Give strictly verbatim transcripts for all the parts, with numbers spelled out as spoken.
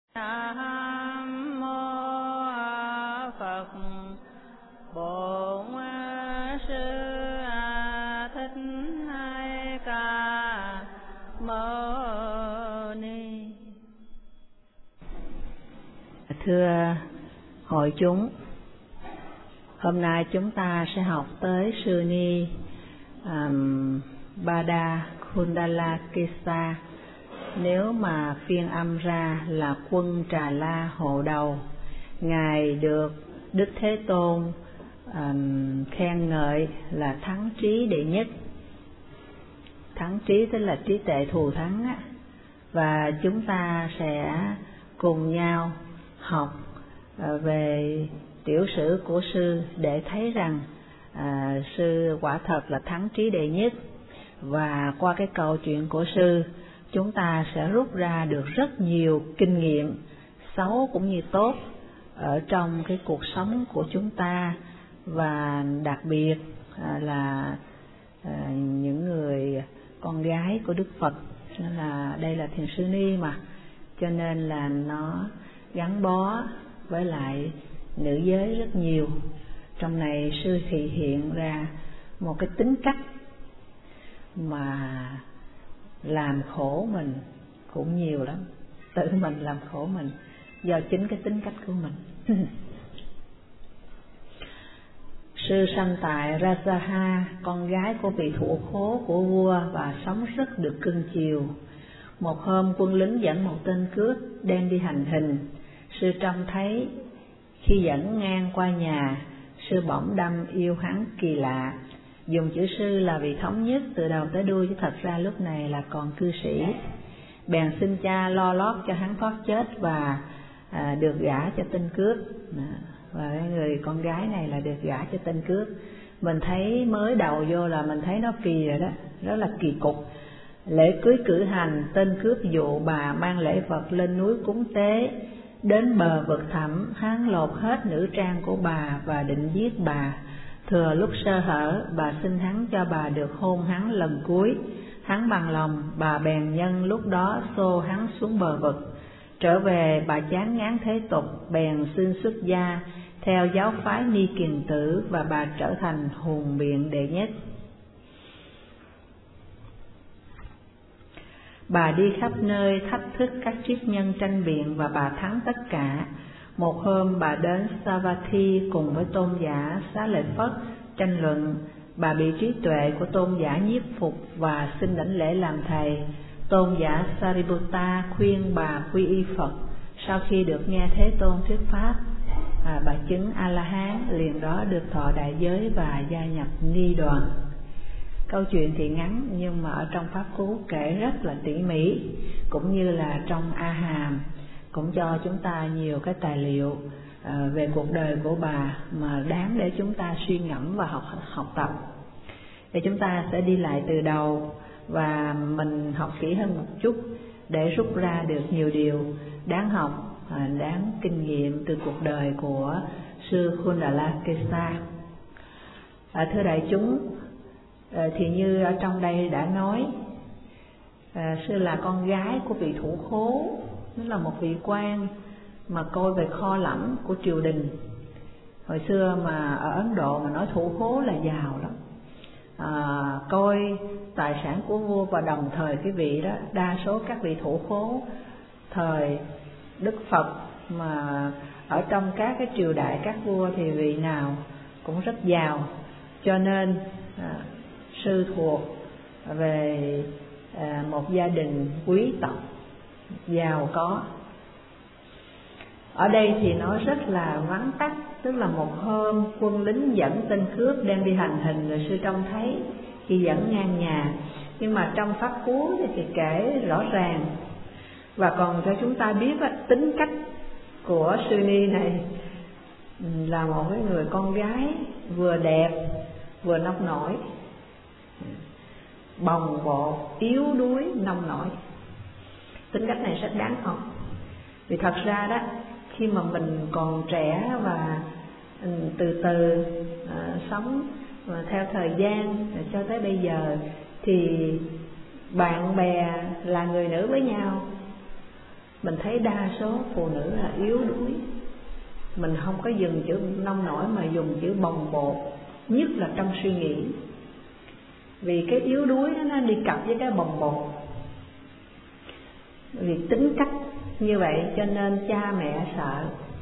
Nam mô Phật Bổn Sư Thích Ca Mâu Ni. Thưa hội chúng, hôm nay chúng ta sẽ học tới Sư Ni um, Bada Kundalakesa. Nếu mà phiên âm ra là Quân Trà La hộ đầu. Ngài được Đức Thế Tôn um, khen ngợi là thắng trí đệ nhất. Thắng trí tức là trí tuệ thù thắng á. Và chúng ta sẽ cùng nhau học uh, về tiểu sử của sư để thấy rằng uh, sư quả thật là thắng trí đệ nhất. Và qua cái câu chuyện của sư, chúng ta sẽ rút ra được rất nhiều kinh nghiệm xấu cũng như tốt ở trong cái cuộc sống của chúng ta, và đặc biệt là những người con gái của Đức Phật. Nên là đây là Thiền Sư Ni mà, cho nên là nó gắn bó với lại nữ giới rất nhiều. Trong này sư thì hiện ra một cái tính cách mà làm khổ mình cũng nhiều lắm, tự mình làm khổ mình do chính cái tính cách của mình. Sư sanh tại Rajaha, con gái của vị thủ khố của vua, và sống rất được cưng chiều. Một hôm quân lính dẫn một tên cướp đem đi hành hình. Sư trông thấy khi dẫn ngang qua nhà, sư bỗng đâm yêu hắn kỳ lạ. Dùng chữ sư là vị thống nhất từ đầu tới đuôi, chứ thật ra lúc này là còn cư sĩ. Bèn xin cha lo lót cho hắn thoát chết và à, được gả cho tên cướp. À, và cái người con gái này là được gả cho tên cướp. Mình thấy mới đầu vô là mình thấy nó kỳ rồi đó, rất là kỳ cục. Lễ cưới cử hành, tên cướp dụ bà mang lễ vật lên núi cúng tế. Đến bờ vực thẳm, hắn lột hết nữ trang của bà và định giết bà. Thừa lúc sơ hở, bà xin hắn cho bà được hôn hắn lần cuối. Hắn bằng lòng, bà bèn nhân lúc đó xô hắn xuống bờ vực. Trở về, bà chán ngán thế tục, bèn xin xuất gia theo giáo phái Ni Kiền Tử, và bà trở thành hùng biện đệ nhất. Bà đi khắp nơi thách thức các triết nhân tranh biện, và bà thắng tất cả. Một hôm bà đến Savatthi cùng với tôn giả Xá Lợi Phất tranh luận. Bà bị trí tuệ của tôn giả nhiếp phục và xin đảnh lễ làm thầy. Tôn giả Sariputta khuyên bà quy y Phật. Sau khi được nghe Thế Tôn thuyết pháp, à, bà chứng A-la-hán, liền đó được thọ đại giới và gia nhập ni đoàn. Câu chuyện thì ngắn, nhưng mà ở trong Pháp Cú kể rất là tỉ mỉ, cũng như là trong A Hàm cũng cho chúng ta nhiều cái tài liệu uh, về cuộc đời của bà mà đáng để chúng ta suy ngẫm và học học tập. Thì chúng ta sẽ đi lại từ đầu và mình học kỹ hơn một chút để rút ra được nhiều điều đáng học, uh, đáng kinh nghiệm từ cuộc đời của sư Kundalakesa. Uh, thưa đại chúng, uh, thì như ở trong đây đã nói, uh, sư là con gái của vị thủ khố. Nó là một vị quan mà coi về kho lẫm của triều đình. Hồi xưa mà ở Ấn Độ mà nói thủ khố là giàu lắm, à, coi tài sản của vua. Và đồng thời cái vị đó, đa số các vị thủ khố thời Đức Phật mà ở trong các cái triều đại các vua thì vị nào cũng rất giàu. Cho nên à, sư thuộc về à, một gia đình quý tộc giàu có. Ở đây thì nói rất là vắn tắt, tức là một hôm quân lính dẫn tên cướp đem đi hành hình, người sư trông thấy khi dẫn ngang nhà. Nhưng mà trong Pháp Cú thì kể rõ ràng và còn cho chúng ta biết tính cách của sư Ni này là một cái người con gái vừa đẹp vừa nông nổi, bồng bột, yếu đuối, nông nổi. Tính cách này rất đáng học. Vì thật ra đó, khi mà mình còn trẻ và từ từ uh, sống uh, theo thời gian cho tới bây giờ, thì bạn bè là người nữ với nhau, mình thấy đa số phụ nữ là yếu đuối. Mình không có dùng chữ nông nổi mà dùng chữ bồng bột, nhất là trong suy nghĩ. Vì cái yếu đuối đó, nó đi cặp với cái bồng bột. Vì tính cách như vậy cho nên cha mẹ sợ.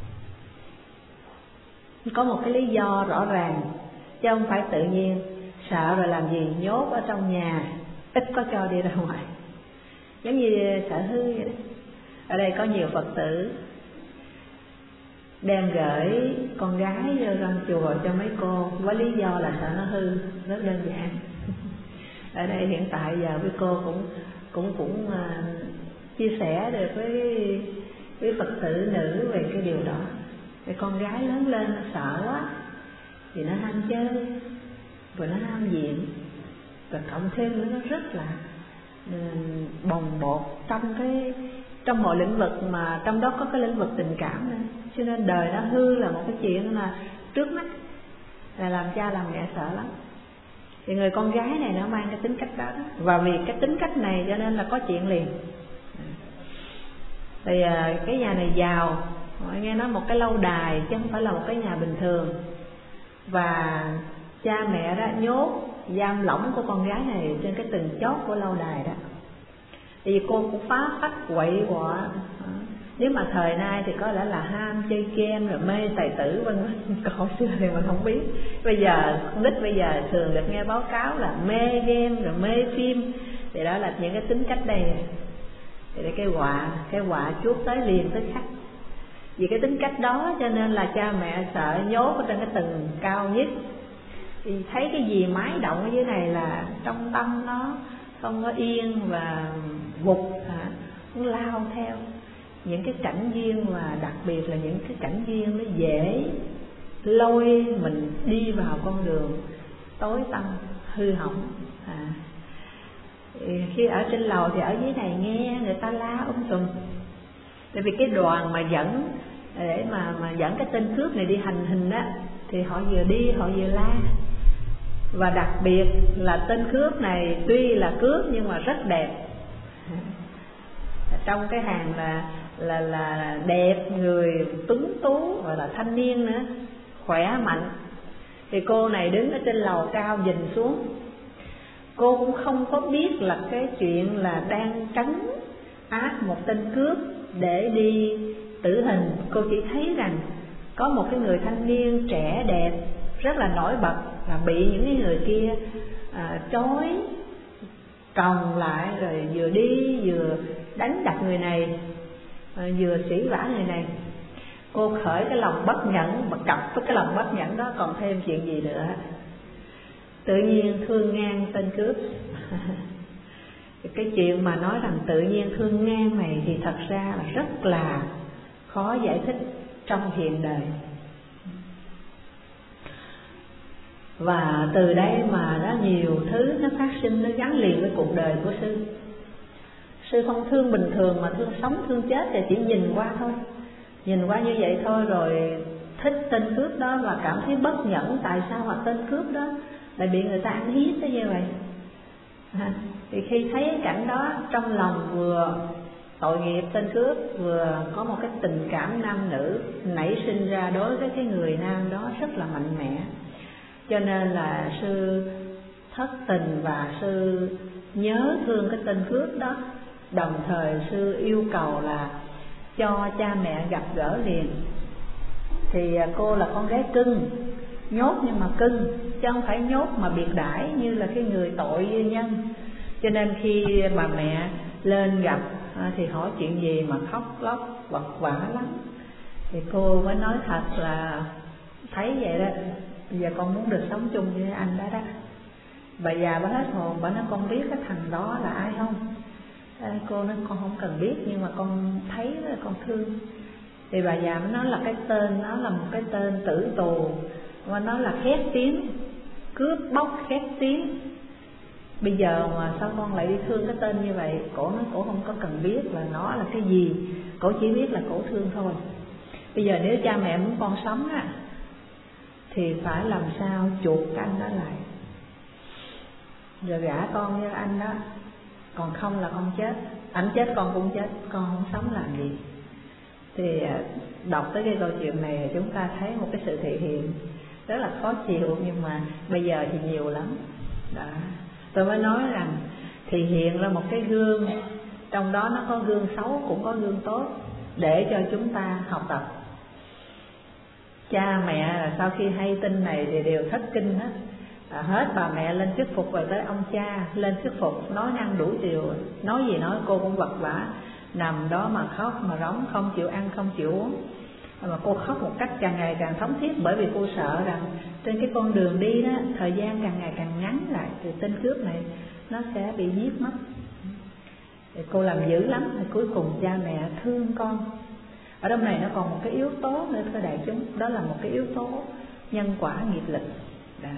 Có một cái lý do rõ ràng, chứ không phải tự nhiên sợ rồi làm gì, nhốt ở trong nhà, ít có cho đi ra ngoài. Giống như sợ hư vậy đó. Ở đây có nhiều Phật tử đem gửi con gái vô trong chùa cho mấy cô với lý do là sợ nó hư, rất đơn giản. Ở đây hiện tại giờ với cô cũng cũng cũng uh, chia sẻ được với với Phật tử nữ về cái điều đó. Cái con gái lớn lên nó sợ quá, thì nó ham chơi, rồi nó ham diện, rồi cộng thêm nữa nó rất là um, bồng bột trong cái trong mọi lĩnh vực, mà trong đó có cái lĩnh vực tình cảm nữa. Cho nên đời nó hư là một cái chuyện là trước mắt là làm cha làm mẹ sợ lắm. Thì người con gái này nó mang cái tính cách đó, đó. Và vì cái tính cách này cho nên là có chuyện liền. Thì cái nhà này giàu, mọi nghe nói một cái lâu đài chứ không phải là một cái nhà bình thường. Và cha mẹ đó nhốt giam lỏng của con gái này trên cái tầng chót của lâu đài đó. Thì cô cũng phá phách quậy quọ. Nếu mà thời nay thì có lẽ là ham chơi game rồi mê tài tử vân vân. Còn xưa thì mình không biết. Bây giờ con nít bây giờ thường được nghe báo cáo là mê game rồi mê phim. Thì đó là những cái tính cách đây. Thì cái họa, cái họa chuốt tới liền tới khách. Vì cái tính cách đó cho nên là cha mẹ sợ nhốt ở trên cái tầng cao nhất. Thì thấy cái gì mái động ở dưới này là trong tâm nó không có yên và gục hả, nó lao theo những cái cảnh duyên, và đặc biệt là những cái cảnh duyên nó dễ lôi mình đi vào con đường tối tăm hư hỏng. À, khi ở trên lầu thì ở dưới này nghe người ta la um tùm, tại vì cái đoàn mà dẫn để mà mà dẫn cái tên cướp này đi hành hình đó, thì họ vừa đi họ vừa la. Và đặc biệt là tên cướp này tuy là cướp nhưng mà rất đẹp. Trong cái hàng là là là đẹp, người tuấn tú, và là thanh niên nữa, khỏe mạnh. Thì cô này đứng ở trên lầu cao nhìn xuống, cô cũng không có biết là cái chuyện là đang trấn áp một tên cướp để đi tử hình. Cô chỉ thấy rằng có một cái người thanh niên trẻ đẹp rất là nổi bật, và bị những cái người kia à, trói còng lại, rồi vừa đi vừa đánh đập người này, à, vừa sỉ vả người này. Cô khởi cái lòng bất nhẫn, mà cặp với cái lòng bất nhẫn đó còn thêm chuyện gì nữa, tự nhiên thương ngang tên cướp. Cái chuyện mà nói rằng tự nhiên thương ngang này thì thật ra là rất là khó giải thích trong hiện đời. Và từ đây mà đó nhiều thứ nó phát sinh, nó gắn liền với cuộc đời của sư. Sư không thương bình thường mà thương sống thương chết, thì chỉ nhìn qua thôi, nhìn qua như vậy thôi, rồi thích tên cướp đó và cảm thấy bất nhẫn tại sao mà tên cướp đó lại bị người ta ăn hiếp tới như vậy. À, thì khi thấy cái cảnh đó, trong lòng vừa tội nghiệp tên cướp, vừa có một cái tình cảm nam nữ nảy sinh ra đối với cái người nam đó rất là mạnh mẽ. Cho nên là sư thất tình và sư nhớ thương cái tên cướp đó. Đồng thời sư yêu cầu là cho cha mẹ gặp gỡ liền. Thì cô là con gái cưng, nhốt nhưng mà cưng, chứ không phải nhốt mà biệt đãi như là cái người tội nhân. Cho nên khi bà mẹ lên gặp thì hỏi chuyện gì mà khóc lóc vật vã lắm. Thì cô mới nói thật là thấy vậy đó, bây giờ con muốn được sống chung với anh đó đó. Bà già bà hết hồn, bà nói con biết cái thằng đó là ai không? À, cô nói con không cần biết, nhưng mà con thấy là con thương. Thì bà già mới nói là cái tên nó là một cái tên tử tù, và nó là khét tiếng, cướp bóc khét tiếng. Bây giờ mà sao con lại đi thương cái tên như vậy? Cổ nói cổ không có cần biết là nó là cái gì, cổ chỉ biết là cổ thương thôi. Bây giờ nếu cha mẹ muốn con sống á, thì phải làm sao chuộc cái anh đó lại, rồi gả con với anh đó, còn không là con chết. ảnh chết con cũng chết, con không sống làm gì. Thì đọc tới cái câu chuyện này chúng ta thấy một cái sự thể hiện rất là khó chịu, nhưng mà bây giờ thì nhiều lắm. Đó. Tôi mới nói rằng thì hiện ra một cái gương, trong đó nó có gương xấu cũng có gương tốt để cho chúng ta học tập. Cha mẹ là sau khi hay tin này thì đều thất kinh hết. À, hết bà mẹ lên thuyết phục rồi tới ông cha lên thuyết phục, nói năng đủ điều, nói gì nói cô cũng vật vã, nằm đó mà khóc mà rống, không chịu ăn không chịu uống. Mà cô khóc một cách càng ngày càng thống thiết, bởi vì cô sợ rằng trên cái con đường đi đó, thời gian càng ngày càng ngắn lại thì tên cướp này nó sẽ bị giết mất. Thì cô làm dữ lắm, thì cuối cùng cha mẹ thương con. Ở trong này nó còn một cái yếu tố nữa thưa đại chúng, đó là một cái yếu tố nhân quả nghiệp lực. Đã.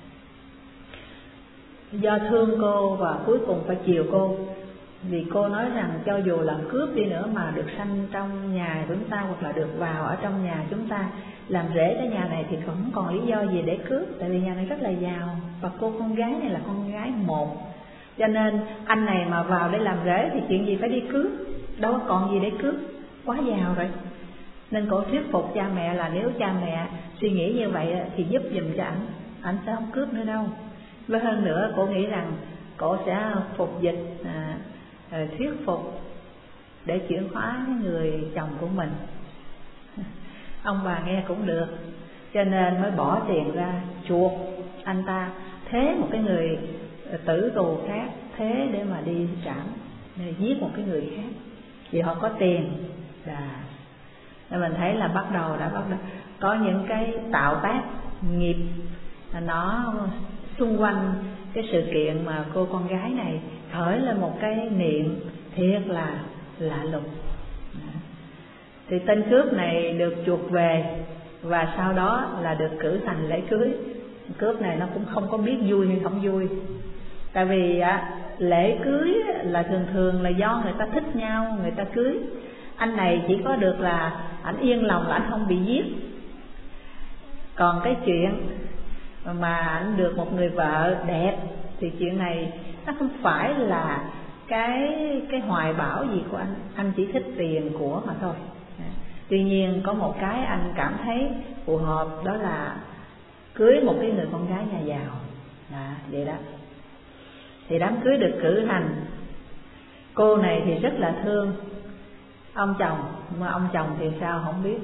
Do thương cô và cuối cùng phải chiều cô, vì cô nói rằng cho dù là cướp đi nữa mà được sanh trong nhà chúng ta, hoặc là được vào ở trong nhà chúng ta làm rễ cái nhà này, thì không còn lý do gì để cướp, tại vì nhà này rất là giàu và cô con gái này là con gái một, cho nên anh này mà vào để làm rễ thì chuyện gì phải đi cướp, đâu có còn gì để cướp, quá giàu rồi. Nên cô thuyết phục cha mẹ là nếu cha mẹ suy nghĩ như vậy thì giúp giùm cho ảnh, ảnh sẽ không cướp nữa đâu. Với hơn nữa cô nghĩ rằng cô sẽ phục dịch, à, thuyết phục để chuyển hóa người chồng của mình. Ông bà nghe cũng được, cho nên mới bỏ tiền ra chuộc anh ta, thế một cái người tử tù khác, thế để mà đi trảm, để giết một cái người khác, vì họ có tiền. Là nên mình thấy là bắt đầu đã bắt đầu có những cái tạo tác nghiệp nó xung quanh cái sự kiện mà cô con gái này khởi lên một cái niệm thiệt là lạ lùng. Thì tên cướp này được chuộc về và sau đó là được cử hành lễ cưới. Cướp này nó cũng không có biết vui hay không vui, tại vì á, lễ cưới là thường thường là do người ta thích nhau người ta cưới. Anh này chỉ có được là ảnh yên lòng là ảnh không bị giết, còn cái chuyện mà ảnh được một người vợ đẹp thì chuyện này nó không phải là cái cái hoài bão gì của anh, anh chỉ thích tiền của mà thôi. Tuy nhiên có một cái anh cảm thấy phù hợp, đó là cưới một cái người con gái nhà giàu. Đó, vậy đó. Thì đám cưới được cử hành, cô này thì rất là thương ông chồng, mà ông chồng thì sao không biết.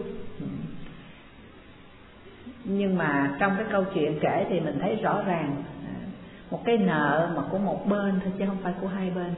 Nhưng mà trong cái câu chuyện kể thì mình thấy rõ ràng một cái nợ mà của một bên thôi chứ không phải của hai bên.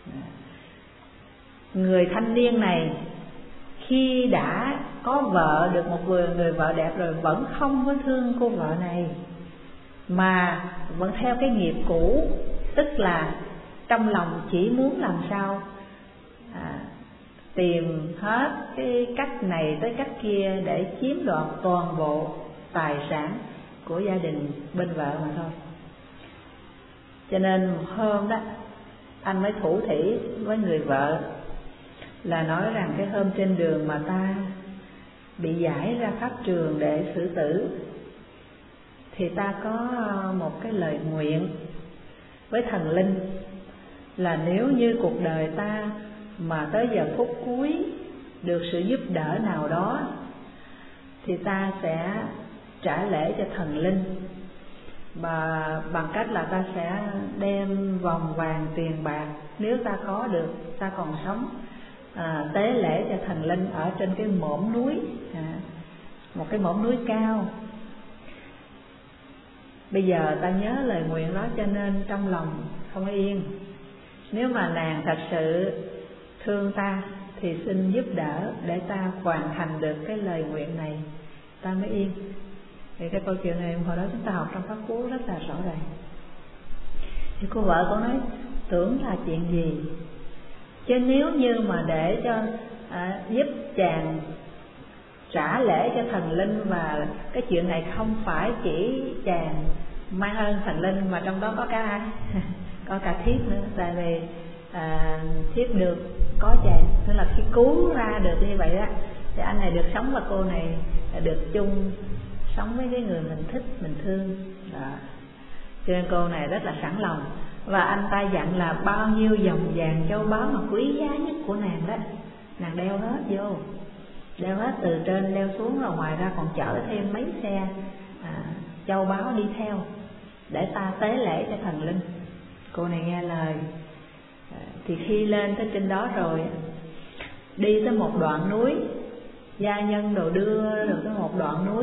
Người thanh niên này khi đã có vợ, được một người, người vợ đẹp rồi, vẫn không có thương cô vợ này, mà vẫn theo cái nghiệp cũ, tức là trong lòng chỉ muốn làm sao à, tìm hết cái cách này tới cách kia để chiếm đoạt toàn bộ tài sản của gia đình bên vợ mà thôi. Cho nên một hôm đó anh mới thủ thỉ với người vợ là nói rằng cái hôm trên đường mà ta bị giải ra pháp trường để xử tử thì ta có một cái lời nguyện với thần linh là nếu như cuộc đời ta mà tới giờ phút cuối được sự giúp đỡ nào đó thì ta sẽ trả lễ cho thần linh, và bằng cách là ta sẽ đem vòng vàng tiền bạc nếu ta có được, ta còn sống, à, tế lễ cho thần linh ở trên cái mỏm núi, à, một cái mỏm núi cao. Bây giờ ta nhớ lời nguyện đó cho nên trong lòng không yên. Nếu mà nàng thật sự thương ta thì xin giúp đỡ để ta hoàn thành được cái lời nguyện này, ta mới yên. Thì cái câu chuyện này hồi đó chúng ta học trong Pháp Cú rất là rõ ràng. Thì cô vợ cô nói tưởng là chuyện gì, chứ nếu như mà để cho à, giúp chàng trả lễ cho thần linh, và cái chuyện này không phải chỉ chàng mang ơn thần linh mà trong đó có cả ai có cả thiếp nữa, tại vì à, thiếp được có chàng, tức là khi cứu ra được như vậy á thì anh này được sống và cô này được chung sống với cái người mình thích, mình thương đó. Cho nên cô này rất là sẵn lòng Và anh ta dặn là bao nhiêu dòng vàng châu báu mà quý giá nhất của nàng đó, nàng đeo hết vô, đeo hết từ trên đeo xuống, rồi ngoài ra còn chở thêm mấy xe à, châu báu đi theo để ta tế lễ cho thần linh. Cô này nghe lời à, thì khi lên tới trên đó rồi, đi tới một đoạn núi, gia nhân đồ đưa được tới một đoạn núi,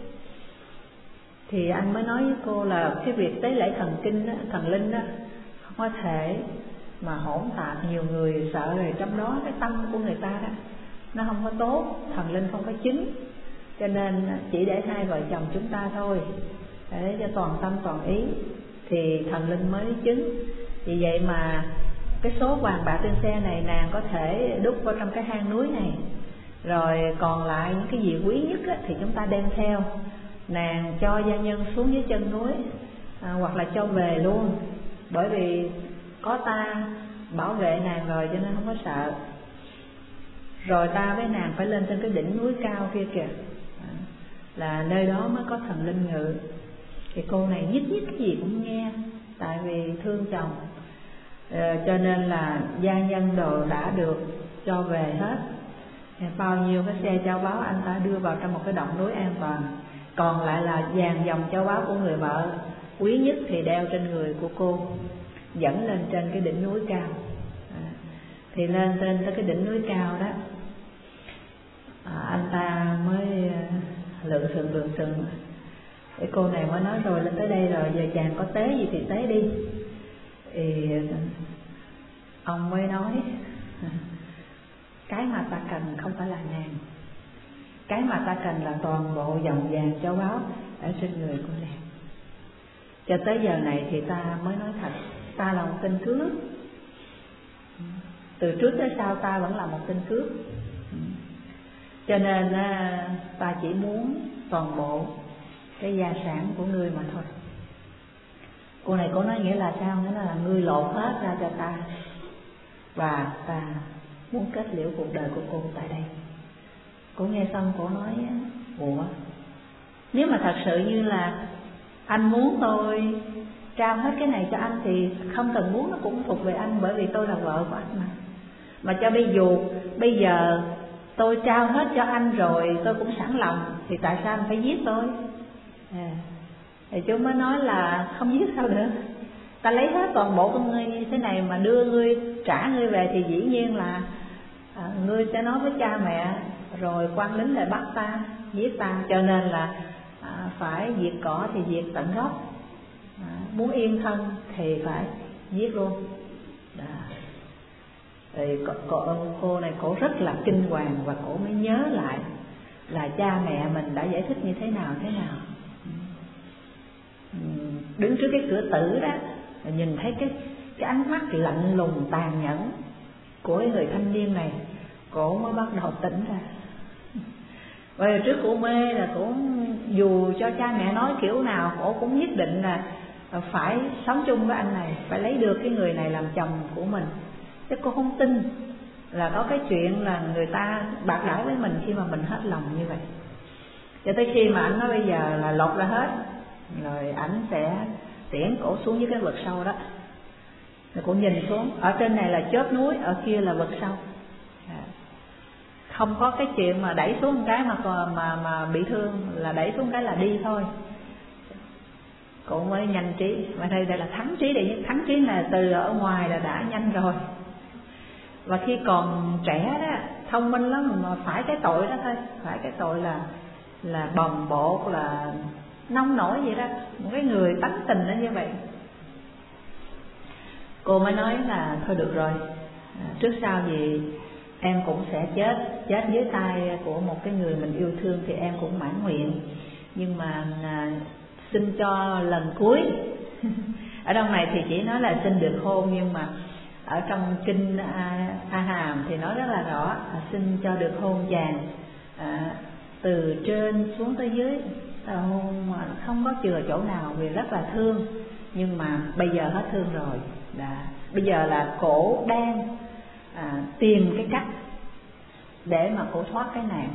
thì anh mới nói với cô là cái việc tế lễ thần kinh đó, thần linh đó, không có thể mà hỗn tạp nhiều người, sợ rồi trong đó cái tâm của người ta đó nó không có tốt, thần linh không có chứng, cho nên chỉ để hai vợ chồng chúng ta thôi, để cho toàn tâm toàn ý thì thần linh mới chứng. Vì vậy mà cái số vàng bạc trên xe này nàng có thể đút vào trong cái hang núi này, rồi còn lại những cái gì quý nhất á, thì chúng ta đem theo. Nàng cho gia nhân xuống dưới chân núi à, hoặc là cho về luôn, bởi vì có ta bảo vệ nàng rồi cho nên không có sợ. Rồi ta với nàng phải lên trên cái đỉnh núi cao kia kìa, à, là nơi đó mới có thần linh ngự. Thì cô này nhất nhất cái gì cũng nghe, tại vì thương chồng, à, cho nên là gia nhân đồ đã được cho về hết. Bao nhiêu cái xe châu báu anh ta đưa vào trong một cái động núi an toàn, còn lại là vàng dòng châu báu của người vợ quý nhất thì đeo trên người của cô, dẫn lên trên cái đỉnh núi cao. À, thì lên trên tới cái đỉnh núi cao đó, à, anh ta mới lượn sừng lượn sừng. Cái cô này mới nói rồi lên tới đây rồi, giờ chàng có tế gì thì tế đi. Thì ông mới nói cái mà ta cần không phải là nàng, cái mà ta cần là toàn bộ dòng vàng châu báu ở trên người của nàng. Cho tới giờ này thì ta mới nói thật, ta là một tên cướp, từ trước tới sau ta vẫn là một tên cướp, cho nên ta chỉ muốn toàn bộ cái gia sản của ngươi mà thôi. Cô này cô nói nghĩa là sao? Nghĩa là ngươi lột hết ra cho ta, và ta muốn kết liễu cuộc đời của cô tại đây. Cô nghe xong cô nói, ủa, nếu mà thật sự như là anh muốn tôi trao hết cái này cho anh thì không cần muốn, nó cũng thuộc về anh, bởi vì tôi là vợ của anh mà. Mà cho bây dù bây giờ tôi trao hết cho anh rồi, tôi cũng sẵn lòng, thì tại sao anh phải giết tôi? À, thì chú mới nói là không giết sao được, ta lấy hết toàn bộ của ngươi như thế này mà đưa ngươi, trả ngươi về thì dĩ nhiên là à, ngươi sẽ nói với cha mẹ, rồi quan lính lại bắt ta, giết ta. Cho nên là à, phải diệt cỏ thì diệt tận gốc, à, muốn yên thân thì phải giết luôn. Đó. Thì cô, cô, cô này cổ rất là kinh hoàng, và cổ mới nhớ lại là cha mẹ mình đã giải thích như thế nào thế nào. Đứng trước cái cửa tử đó, nhìn thấy cái cái ánh mắt lạnh lùng tàn nhẫn của cái người thanh niên này, cổ mới bắt đầu tỉnh ra. Bởi trước cổ mê là cổ dù cho cha mẹ nói kiểu nào, cổ cũng nhất định là phải sống chung với anh này, phải lấy được cái người này làm chồng của mình. Chứ cô không tin là có cái chuyện là người ta bạc đãi với mình khi mà mình hết lòng như vậy. Cho tới khi mà anh nói bây giờ là lột ra hết, rồi ảnh sẽ tiễn cổ xuống dưới cái vực sâu đó. Rồi cổ nhìn xuống, ở trên này là chóp núi, ở kia là vực sâu. Không có cái chuyện mà đẩy xuống một cái mà mà mà bị thương, là đẩy xuống cái là đi thôi. Cổ mới nhanh trí, mà đây đây là thắng trí đệ nhất. Thắng trí là từ ở ngoài là đã nhanh rồi. Và khi còn trẻ đó, thông minh lắm, mà phải cái tội đó thôi, phải cái tội là là bồng bột, là nông nổi vậy đó, một cái người tánh tình nó như vậy. Cô mới nói là thôi được rồi, trước sau gì em cũng sẽ chết, chết dưới tay của một cái người mình yêu thương thì em cũng mãn nguyện. Nhưng mà à, xin cho lần cuối ở trong này thì chỉ nói là xin được hôn, nhưng mà ở trong kinh A, A Hàm thì nói rất là rõ, à, xin cho được hôn chàng à, từ trên xuống tới dưới, à, hôn mà không có chừa chỗ nào, vì rất là thương. Nhưng mà bây giờ hết thương rồi, đã, bây giờ là cổ đang à, tìm cái cách để mà cổ thoát cái nạn.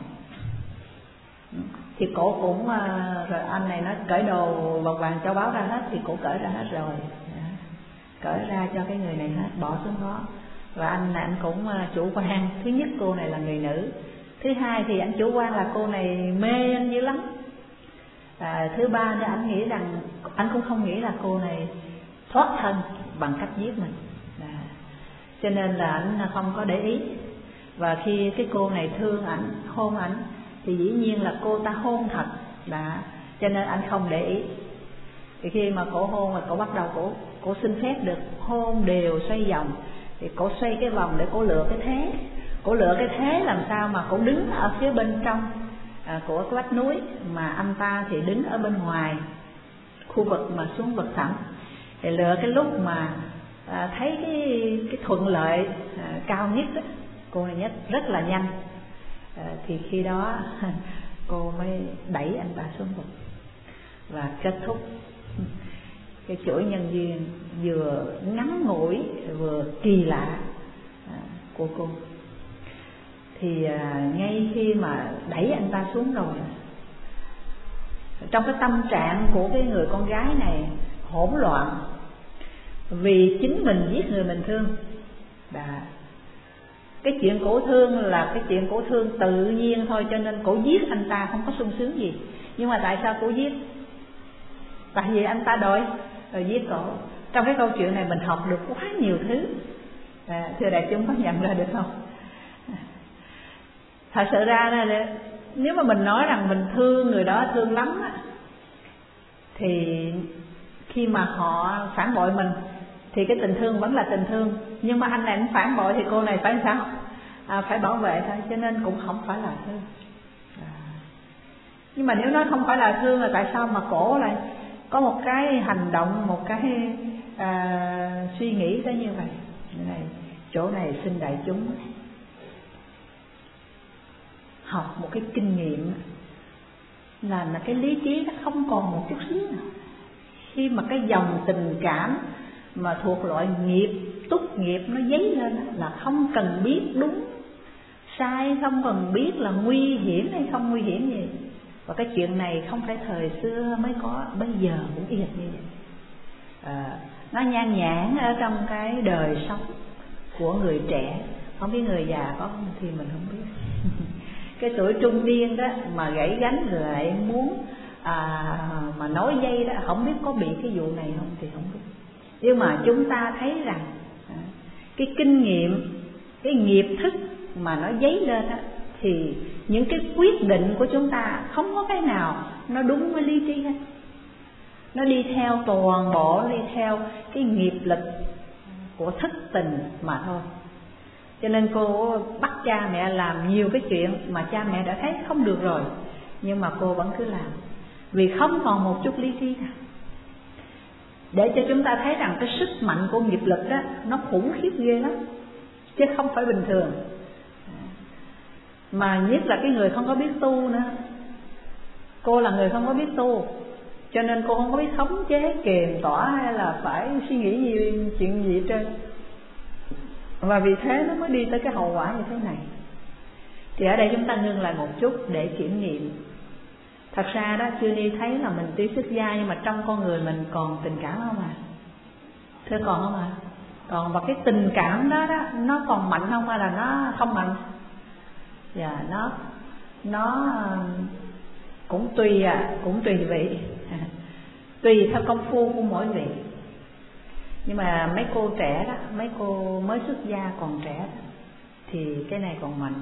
Thì cổ cũng à, rồi anh này nó cởi đồ vòng vàng châu báu ra hết, thì cổ cởi ra hết rồi. cởi ra cho cái người này hết, bỏ xuống đó. Và anh là anh cũng chủ quan, thứ nhất cô này là người nữ, thứ hai thì anh chủ quan là cô này mê anh dữ lắm, à, thứ ba nữa anh nghĩ rằng anh cũng không nghĩ là cô này thoát thân bằng cách giết mình, à, cho nên là anh không có để ý. Và khi cái cô này thương ảnh, hôn ảnh thì dĩ nhiên là cô ta hôn thật, đã, cho nên anh không để ý. Thì khi mà cổ hôn rồi cổ bắt đầu cổ cổ xin phép được hôn đều xoay vòng, thì cổ xoay cái vòng để cổ lựa cái thế, cổ lựa cái thế làm sao mà cổ đứng ở phía bên trong à, của cái vách núi, mà anh ta thì đứng ở bên ngoài khu vực mà xuống vực thẳm. Thì lựa cái lúc mà à, thấy cái cái thuận lợi à, cao nhất đó, cô này nhất rất là nhanh, à, thì khi đó cô mới đẩy anh ta xuống vực và kết thúc cái chuỗi nhân duyên vừa ngắn ngủi vừa kỳ lạ à, của cô. Thì à, ngay khi mà đẩy anh ta xuống rồi, trong cái tâm trạng của cái người con gái này hỗn loạn, vì chính mình giết người mình thương. Đã. Cái chuyện cổ thương là cái chuyện cổ thương tự nhiên thôi, cho nên cổ giết anh ta không có sung sướng gì. Nhưng mà tại sao cổ giết? Tại vì anh ta đòi rồi giết cổ. Trong cái câu chuyện này mình học được quá nhiều thứ, à, thưa đại chúng có nhận ra được không? Thật sự ra là nếu mà mình nói rằng mình thương người đó thương lắm á, thì khi mà họ phản bội mình thì cái tình thương vẫn là tình thương. Nhưng mà anh này anh phản bội thì cô này phải sao? À, phải bảo vệ thôi, cho nên cũng không phải là thương. À. Nhưng mà nếu nói không phải là thương là tại sao mà cổ lại có một cái hành động, một cái à, suy nghĩ tới như vậy? Này, chỗ này xin đại chúng học một cái kinh nghiệm là, là cái lý trí nó không còn một chút xíu nào. Khi mà cái dòng tình cảm mà thuộc loại nghiệp, túc nghiệp nó dấy lên là không cần biết đúng sai, không cần biết là nguy hiểm hay không nguy hiểm gì. Và cái chuyện này không phải thời xưa mới có, bây giờ cũng y hệt như vậy. À, nó nhan nhản ở trong cái đời sống của người trẻ, không biết người già có không thì mình không biết. Cái tuổi trung niên đó mà gãy gánh lại muốn à, mà nói dây đó, không biết có bị cái vụ này không thì không biết. Nhưng mà chúng ta thấy rằng à, cái kinh nghiệm, cái nghiệp thức mà nó dấy lên đó, thì những cái quyết định của chúng ta không có cái nào nó đúng với lý trí hết. Nó đi theo toàn bộ, đi theo cái nghiệp lực của thức tình mà thôi. Cho nên cô bắt cha mẹ làm nhiều cái chuyện mà cha mẹ đã thấy không được rồi, nhưng mà cô vẫn cứ làm, vì không còn một chút lý trí nào. Để cho chúng ta thấy rằng cái sức mạnh của nghiệp lực đó nó khủng khiếp ghê lắm, chứ không phải bình thường. Mà nhất là cái người không có biết tu nữa. Cô là người không có biết tu, cho nên cô không có biết khống chế, kiềm tỏa hay là phải suy nghĩ gì, chuyện gì hết trơn. Và vì thế nó mới đi tới cái hậu quả như thế này. Thì ở đây chúng ta ngưng lại một chút để kiểm nghiệm. Thật ra đó, Chưa Ni thấy là mình tuy xuất gia nhưng mà trong con người mình còn tình cảm không à? Thưa còn không à? Còn, và cái tình cảm đó, đó nó còn mạnh không hay là nó không mạnh? Dạ, nó nó cũng tùy à, cũng tùy vị, tùy theo công phu của mỗi vị. Nhưng mà mấy cô trẻ đó, mấy cô mới xuất gia còn trẻ đó, thì cái này còn mạnh.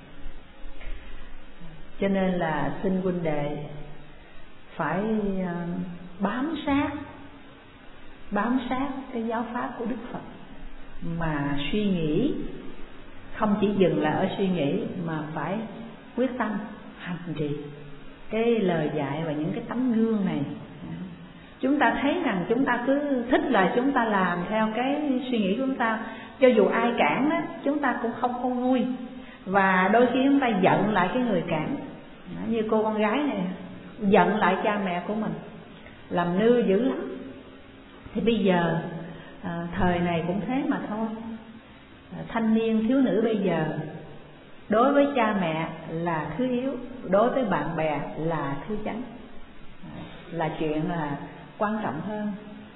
Cho nên là xin huynh đệ phải bám sát, bám sát cái giáo pháp của Đức Phật, mà suy nghĩ, không chỉ dừng lại ở suy nghĩ mà phải quyết tâm hành trì cái lời dạy và những cái tấm gương này. Chúng ta thấy rằng chúng ta cứ thích là chúng ta làm theo cái suy nghĩ của chúng ta, cho dù ai cản đó chúng ta cũng không không vui. Và đôi khi chúng ta giận lại cái người cản, như cô con gái này giận lại cha mẹ của mình, làm nư dữ lắm. Thì bây giờ à, thời này cũng thế mà thôi. à, Thanh niên thiếu nữ bây giờ đối với cha mẹ là thứ yếu, đối với bạn bè là thứ chánh, à, là chuyện là quan trọng hơn.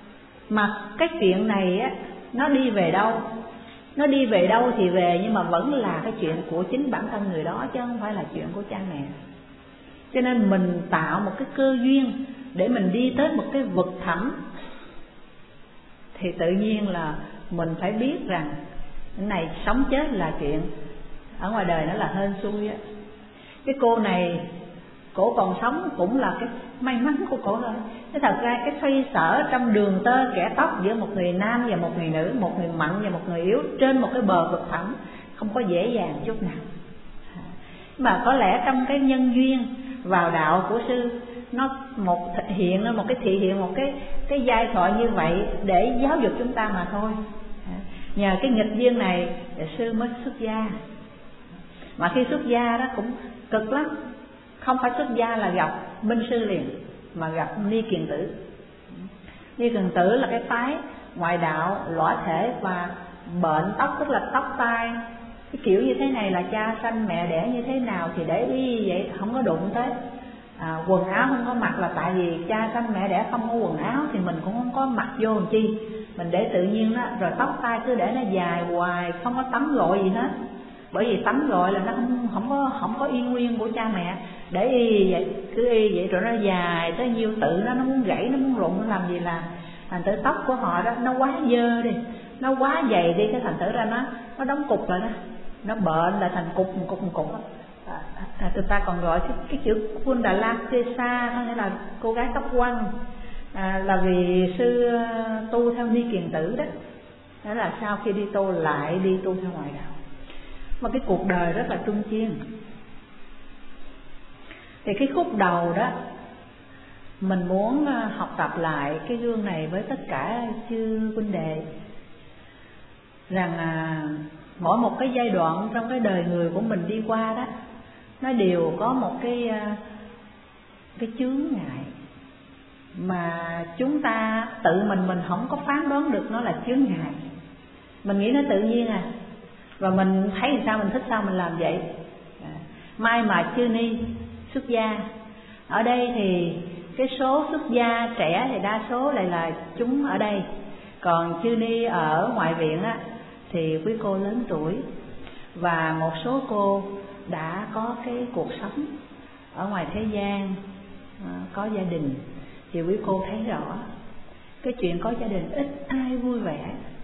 Mà cái chuyện này á, nó đi về đâu? Nó đi về đâu thì về, nhưng mà vẫn là cái chuyện của chính bản thân người đó, chứ không phải là chuyện của cha mẹ. Cho nên mình tạo một cái cơ duyên để mình đi tới một cái vực thẳm, thì tự nhiên là mình phải biết rằng cái này sống chết là chuyện ở ngoài đời, nó là hên xui á. Cái cô này cổ còn sống cũng là cái may mắn của cổ thôi. Thế thật ra cái xoay sở trong đường tơ kẻ tóc giữa một người nam và một người nữ, một người mạnh và một người yếu, trên một cái bờ vực thẳm, không có dễ dàng chút nào. Mà có lẽ trong cái nhân duyên vào đạo của sư, nó một thể hiện, nó một cái thị hiện một cái cái giai thoại như vậy để giáo dục chúng ta mà thôi. Nhờ cái nghịch duyên này sư mới xuất gia. Mà khi xuất gia đó cũng cực lắm. Không phải xuất gia là gặp minh sư liền, mà gặp Ni Kiền Tử. Ni Kiền Tử là cái phái ngoại đạo lõa thể và bệnh tóc, tức là tóc tai cái kiểu như thế này là cha sanh mẹ đẻ như thế nào thì để ý vậy, không có đụng tới. À, quần áo không có mặc là tại vì cha sanh mẹ đẻ không có quần áo thì mình cũng không có mặc vô làm chi, mình để tự nhiên đó. Rồi tóc tai cứ để nó dài hoài, không có tắm gội gì hết, bởi vì tắm gội là nó không không có không có y nguyên của cha mẹ. Để y vậy, cứ y vậy rồi nó dài tới nhiêu tự nó nó muốn gãy, nó muốn rụng, nó làm gì làm. Thành thử tóc của họ đó nó quá dơ đi, nó quá dày đi, cái thành thử ra nó nó đóng cục lại đó, nó bệnh là thành cục một cục một cục đó. À, à, người ta còn gọi cái, cái chữ Kundalakesa, có nghĩa là cô gái tóc quăn, à, là vì sư tu theo Ni Kiền Tử đó. Đó là sau khi đi tu lại đi tu theo ngoại đạo. Mà cái cuộc đời rất là trung chiên. Thì cái khúc đầu đó mình muốn học tập lại cái gương này với tất cả chư huynh đệ, rằng à, mỗi một cái giai đoạn trong cái đời người của mình đi qua đó, nó đều có một cái cái chướng ngại mà chúng ta tự mình mình không có phán đoán được nó là chướng ngại. Mình nghĩ nó tự nhiên à, và mình thấy sao mình thích sao mình làm vậy. À, may mà chư Ni xuất gia. Ở đây thì cái số xuất gia trẻ thì đa số lại là chúng ở đây. Còn chư Ni ở ngoại viện á, thì quý cô lớn tuổi, và một số cô đã có cái cuộc sống ở ngoài thế gian, có gia đình. Thì quý cô thấy rõ cái chuyện có gia đình ít ai vui vẻ.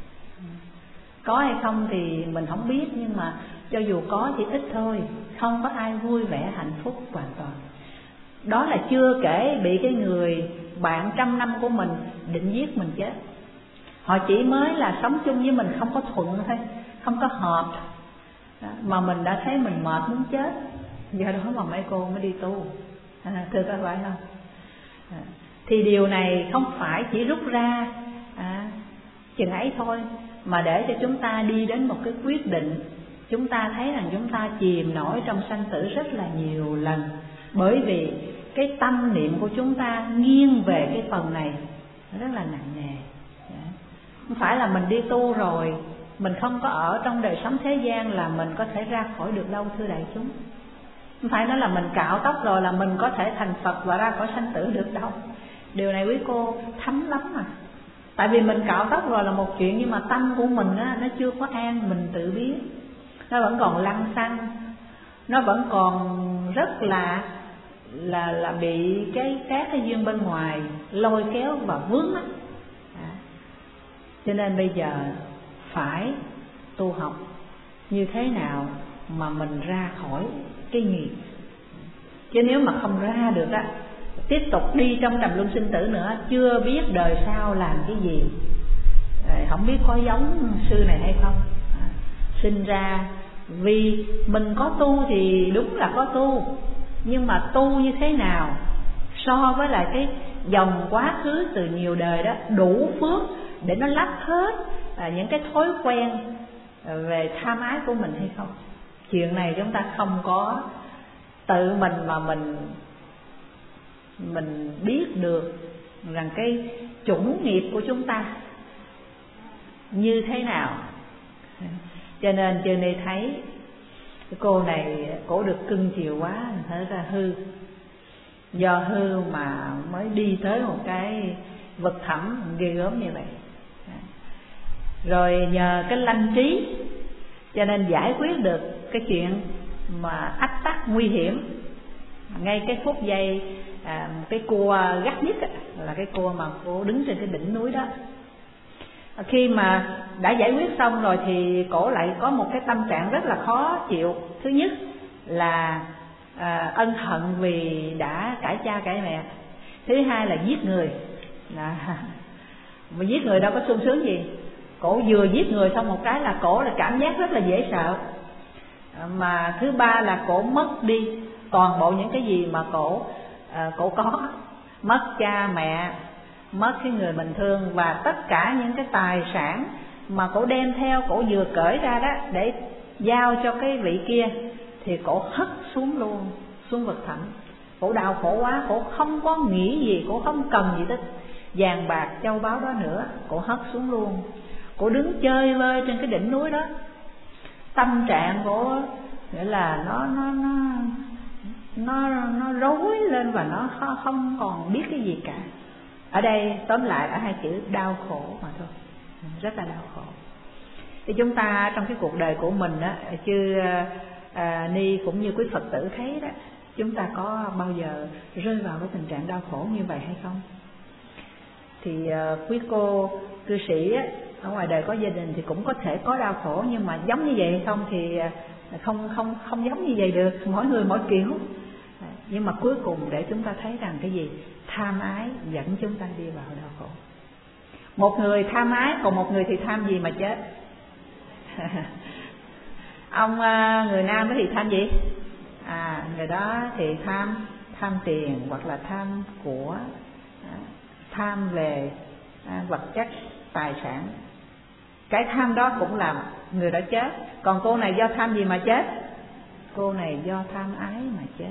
Có hay không thì mình không biết, nhưng mà cho dù có thì ít thôi, không có ai vui vẻ hạnh phúc hoàn toàn. Đó là chưa kể bị cái người bạn trăm năm của mình định giết mình chết. Họ chỉ mới là sống chung với mình không có thuận thôi, không có hợp, mà mình đã thấy mình mệt muốn chết. Do đó mà mấy cô mới đi tu, à, thưa các bạn không? À, thì điều này không phải chỉ rút ra à, chừng ấy thôi, mà để cho chúng ta đi đến một cái quyết định. Chúng ta thấy rằng chúng ta chìm nổi trong sanh tử rất là nhiều lần, bởi vì cái tâm niệm của chúng ta nghiêng về cái phần này rất là nặng nề. Không phải là mình đi tu rồi, mình không có ở trong đời sống thế gian là mình có thể ra khỏi được đâu, thưa đại chúng. Không phải nói là mình cạo tóc rồi là mình có thể thành Phật và ra khỏi sanh tử được đâu. Điều này quý cô thấm lắm mà. Tại vì mình cạo tóc rồi là một chuyện, nhưng mà tâm của mình á, nó chưa có an, mình tự biết. Nó vẫn còn lăng xăng, nó vẫn còn rất là là là bị cái các cái duyên bên ngoài lôi kéo và vướng á. À, cho nên bây giờ phải tu học như thế nào mà mình ra khỏi cái nghiệp. Chứ nếu mà không ra được á, tiếp tục đi trong trầm luân sinh tử nữa, chưa biết đời sau làm cái gì, không biết có giống sư này hay không. À, sinh ra vì mình có tu thì đúng là có tu, nhưng mà tu như thế nào so với lại cái dòng quá khứ từ nhiều đời đó đủ phước để nó lấp hết à, những cái thói quen về tham ái của mình hay không. Chuyện này chúng ta không có tự mình mà mình mình biết được rằng cái chủng nghiệp của chúng ta như thế nào. Cho nên cho nên thấy cái cô này cổ được cưng chiều quá, thế ra hư. Do hư mà mới đi tới một cái vực thẳm ghê gớm như vậy. Rồi nhờ cái lanh trí cho nên giải quyết được cái chuyện mà ách tắc nguy hiểm. Ngay cái phút giây à, cái cua gắt nhất là cái cua mà cô đứng trên cái đỉnh núi đó. Khi mà đã giải quyết xong rồi thì cổ lại có một cái tâm trạng rất là khó chịu. Thứ nhất là à, ân hận vì đã cãi cha cãi mẹ. Thứ hai là giết người. À, mà giết người đâu có sung sướng gì. Cổ vừa giết người xong một cái là cổ là cảm giác rất là dễ sợ. À, mà thứ ba là cổ mất đi toàn bộ những cái gì mà cổ à, cổ có. Mất cha mẹ, mất cái người mình thương, và tất cả những cái tài sản mà cổ đem theo, cổ vừa cởi ra đó để giao cho cái vị kia thì cổ hất xuống luôn, xuống vực thẳm. Cổ đau khổ quá, cổ không có nghĩ gì, cổ không cần gì tới vàng bạc châu báu đó nữa, cổ hất xuống luôn. Cổ đứng chơi vơi trên cái đỉnh núi đó. Tâm trạng của nghĩa là nó nó nó nó nó rối lên và nó không còn biết cái gì cả. Ở đây tóm lại ở hai chữ đau khổ mà thôi, rất là đau khổ. Thì chúng ta trong cái cuộc đời của mình á, chứ à, Ni cũng như quý Phật tử thấy đó, chúng ta có bao giờ rơi vào cái tình trạng đau khổ như vậy hay không? Thì à, quý cô cư sĩ á, ở ngoài đời có gia đình thì cũng có thể có đau khổ, nhưng mà giống như vậy hay không thì không không không giống như vậy được, mỗi người mỗi kiểu. Nhưng mà cuối cùng để chúng ta thấy rằng cái gì? Tham ái dẫn chúng ta đi vào đau khổ. Một người tham ái, còn một người thì tham gì mà chết. Ông người nam thì tham gì? À, người đó thì tham tham tiền hoặc là tham của, tham về vật chất, tài sản. Cái tham đó cũng làm người đó chết. Còn cô này do tham gì mà chết? Cô này do tham ái mà chết.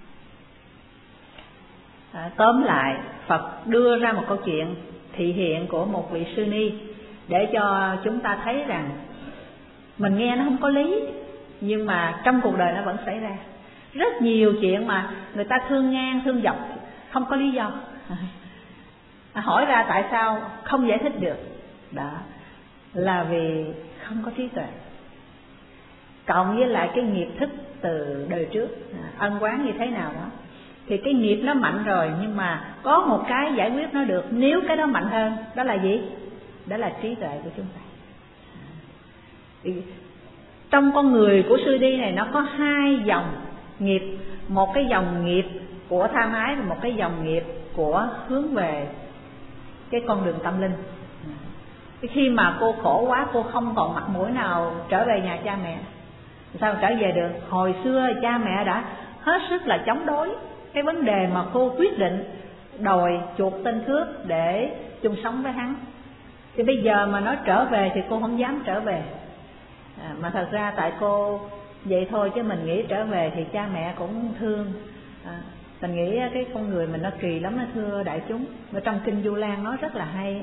À, tóm lại, Phật đưa ra một câu chuyện thị hiện của một vị sư ni để cho chúng ta thấy rằng mình nghe nó không có lý, nhưng mà trong cuộc đời nó vẫn xảy ra rất nhiều chuyện mà người ta thương ngang thương dọc không có lý do. À, hỏi ra tại sao không giải thích được, đó là vì không có trí tuệ, cộng với lại cái nghiệp thức từ đời trước, ân oán như thế nào đó. Thì cái nghiệp nó mạnh rồi, nhưng mà có một cái giải quyết nó được nếu cái đó mạnh hơn. Đó là gì? Đó là trí tuệ của chúng ta. Thì trong con người của sư đi này nó có hai dòng nghiệp. Một cái dòng nghiệp của tham ái và một cái dòng nghiệp của hướng về cái con đường tâm linh. Khi mà cô khổ quá, cô không còn mặt mũi nào trở về nhà cha mẹ. Sao trở về được? Hồi xưa cha mẹ đã hết sức là chống đối cái vấn đề mà cô quyết định đòi chuộc tên cướp để chung sống với hắn. Thì bây giờ mà nói trở về thì cô không dám trở về. À, mà thật ra tại cô vậy thôi, chứ mình nghĩ trở về thì cha mẹ cũng thương. À, mình nghĩ cái con người mình nó kỳ lắm, nó thưa đại chúng. Ở trong kinh Du Lan nói rất là hay.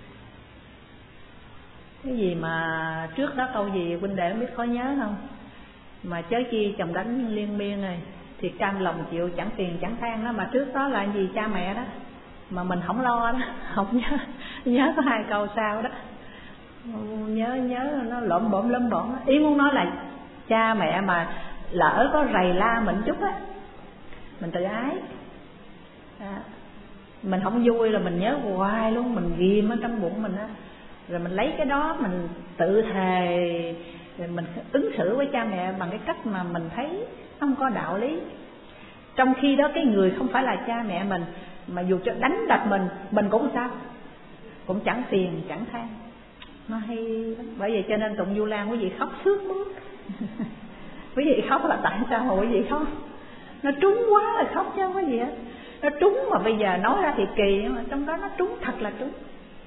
Cái gì mà trước đó câu gì huynh đệ không biết có nhớ không? Mà chớ chi chồng đánh liên miên rồi thì cam lòng chịu chẳng tiền chẳng than đó. Mà trước đó là gì? Cha mẹ đó. Mà mình không lo đó, không nhớ. Nhớ có hai câu sau đó, nhớ nhớ nó lộn bộn lộn bộn. Ý muốn nói là cha mẹ mà lỡ có rầy la mình chút á, mình tự ái à, mình không vui là mình nhớ hoài luôn, mình ghim ở trong bụng mình á. Rồi mình lấy cái đó mình tự thề, rồi mình ứng xử với cha mẹ bằng cái cách mà mình thấy không có đạo lý. Trong khi đó cái người không phải là cha mẹ mình, mà dù cho đánh đập mình, mình cũng sao? Cũng chẳng phiền chẳng than. Nó hay lắm. Bởi vậy cho nên tụng Du Lan quý vị khóc sướt mướt. Quý vị khóc là tại sao mà quý vị khóc? Nó trúng quá là khóc chứ không có gì hết. Nó trúng mà bây giờ nói ra thì kỳ, nhưng mà trong đó nó trúng, thật là trúng.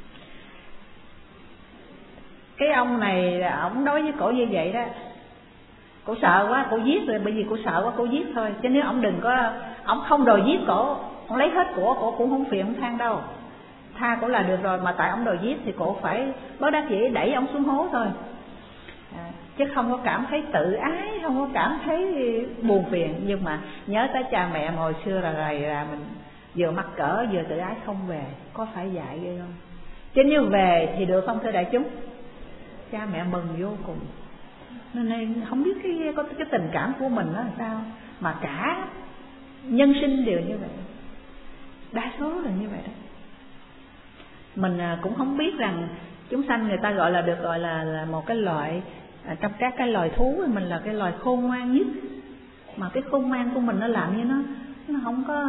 Cái ông này ổng đối với cổ như vậy đó, cổ sợ quá, cổ giết rồi, bởi vì cổ sợ quá cổ giết thôi. Chứ nếu ổng đừng có, ổng không đòi giết cổ, ổng lấy hết của cổ cũng không phiền không than đâu, tha cổ là được rồi. Mà tại ổng đòi giết thì cổ phải bất đắc dĩ đẩy ổng xuống hố thôi à, chứ không có cảm thấy tự ái, không có cảm thấy buồn phiền. Nhưng mà nhớ tới cha mẹ mà hồi xưa là rầy là mình vừa mắc cỡ vừa tự ái không về, có phải dạy ghê không? Chứ nếu về thì được không thưa đại chúng? Cha mẹ mừng vô cùng. Nên không biết cái, cái, cái tình cảm của mình nó làm sao mà cả nhân sinh đều như vậy, đa số là như vậy đó. Mình cũng không biết rằng chúng sanh người ta gọi là được gọi là, là một cái loại à, trong các cái loài thú mình là cái loài khôn ngoan nhất, mà cái khôn ngoan của mình nó làm như nó nó không có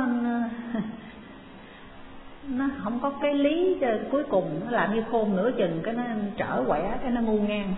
nó không có cái lý cho cuối cùng nó làm như khôn nửa chừng cái nó trở quẻ cái nó ngu ngang.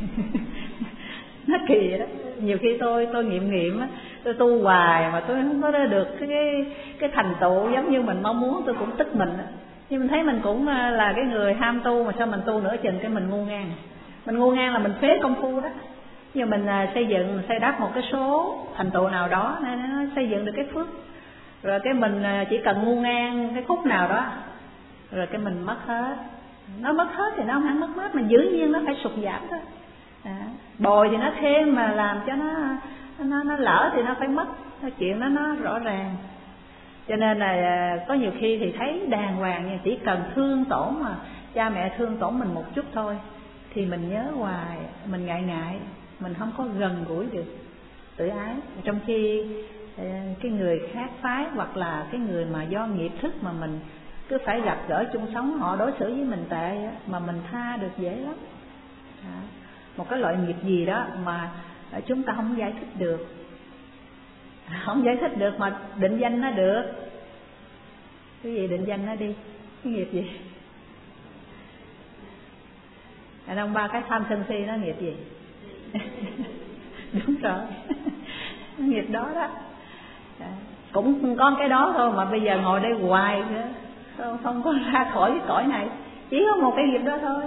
Nó kỳ đó. Nhiều khi tôi tôi nghiệm nghiệm á, tôi tu hoài mà tôi không có được cái cái, cái thành tựu giống như mình mong muốn, tôi cũng tức mình á. Nhưng mình thấy mình cũng là cái người ham tu mà sao mình tu nửa chừng cái mình ngu ngang. Mình ngu ngang là mình phế công phu đó. Nhưng mình xây dựng, mình xây đắp một cái số thành tựu nào đó nên nó xây dựng được cái phước. Rồi cái mình chỉ cần ngu ngang cái khúc nào đó rồi cái mình mất hết. Nó mất hết thì nó không hẳn mất hết, mà giữ nhiên nó phải sụt giảm thôi. À, bồi thì nó thêm mà làm cho nó nó, nó lỡ thì nó phải mất. Chuyện đó nó rõ ràng. Cho nên là có nhiều khi thì thấy đàng hoàng nha, chỉ cần thương tổn mà cha mẹ thương tổn mình một chút thôi thì mình nhớ hoài, mình ngại ngại, mình không có gần gũi được, tự ái. Trong khi cái người khác phái hoặc là cái người mà do nghiệp thức mà mình cứ phải gặp gỡ chung sống, họ đối xử với mình tệ mà mình tha được dễ lắm. À, một cái loại nghiệp gì đó mà chúng ta không giải thích được, không giải thích được mà định danh nó được. Cái gì định danh nó đi? Cái nghiệp gì? Đàn ông ba cái tham sân si nó nghiệp gì? Đúng rồi. Nghiệp đó đó. Cũng có cái đó thôi mà bây giờ ngồi đây hoài nữa, không, không có ra khỏi cái cõi này. Chỉ có một cái nghiệp đó thôi.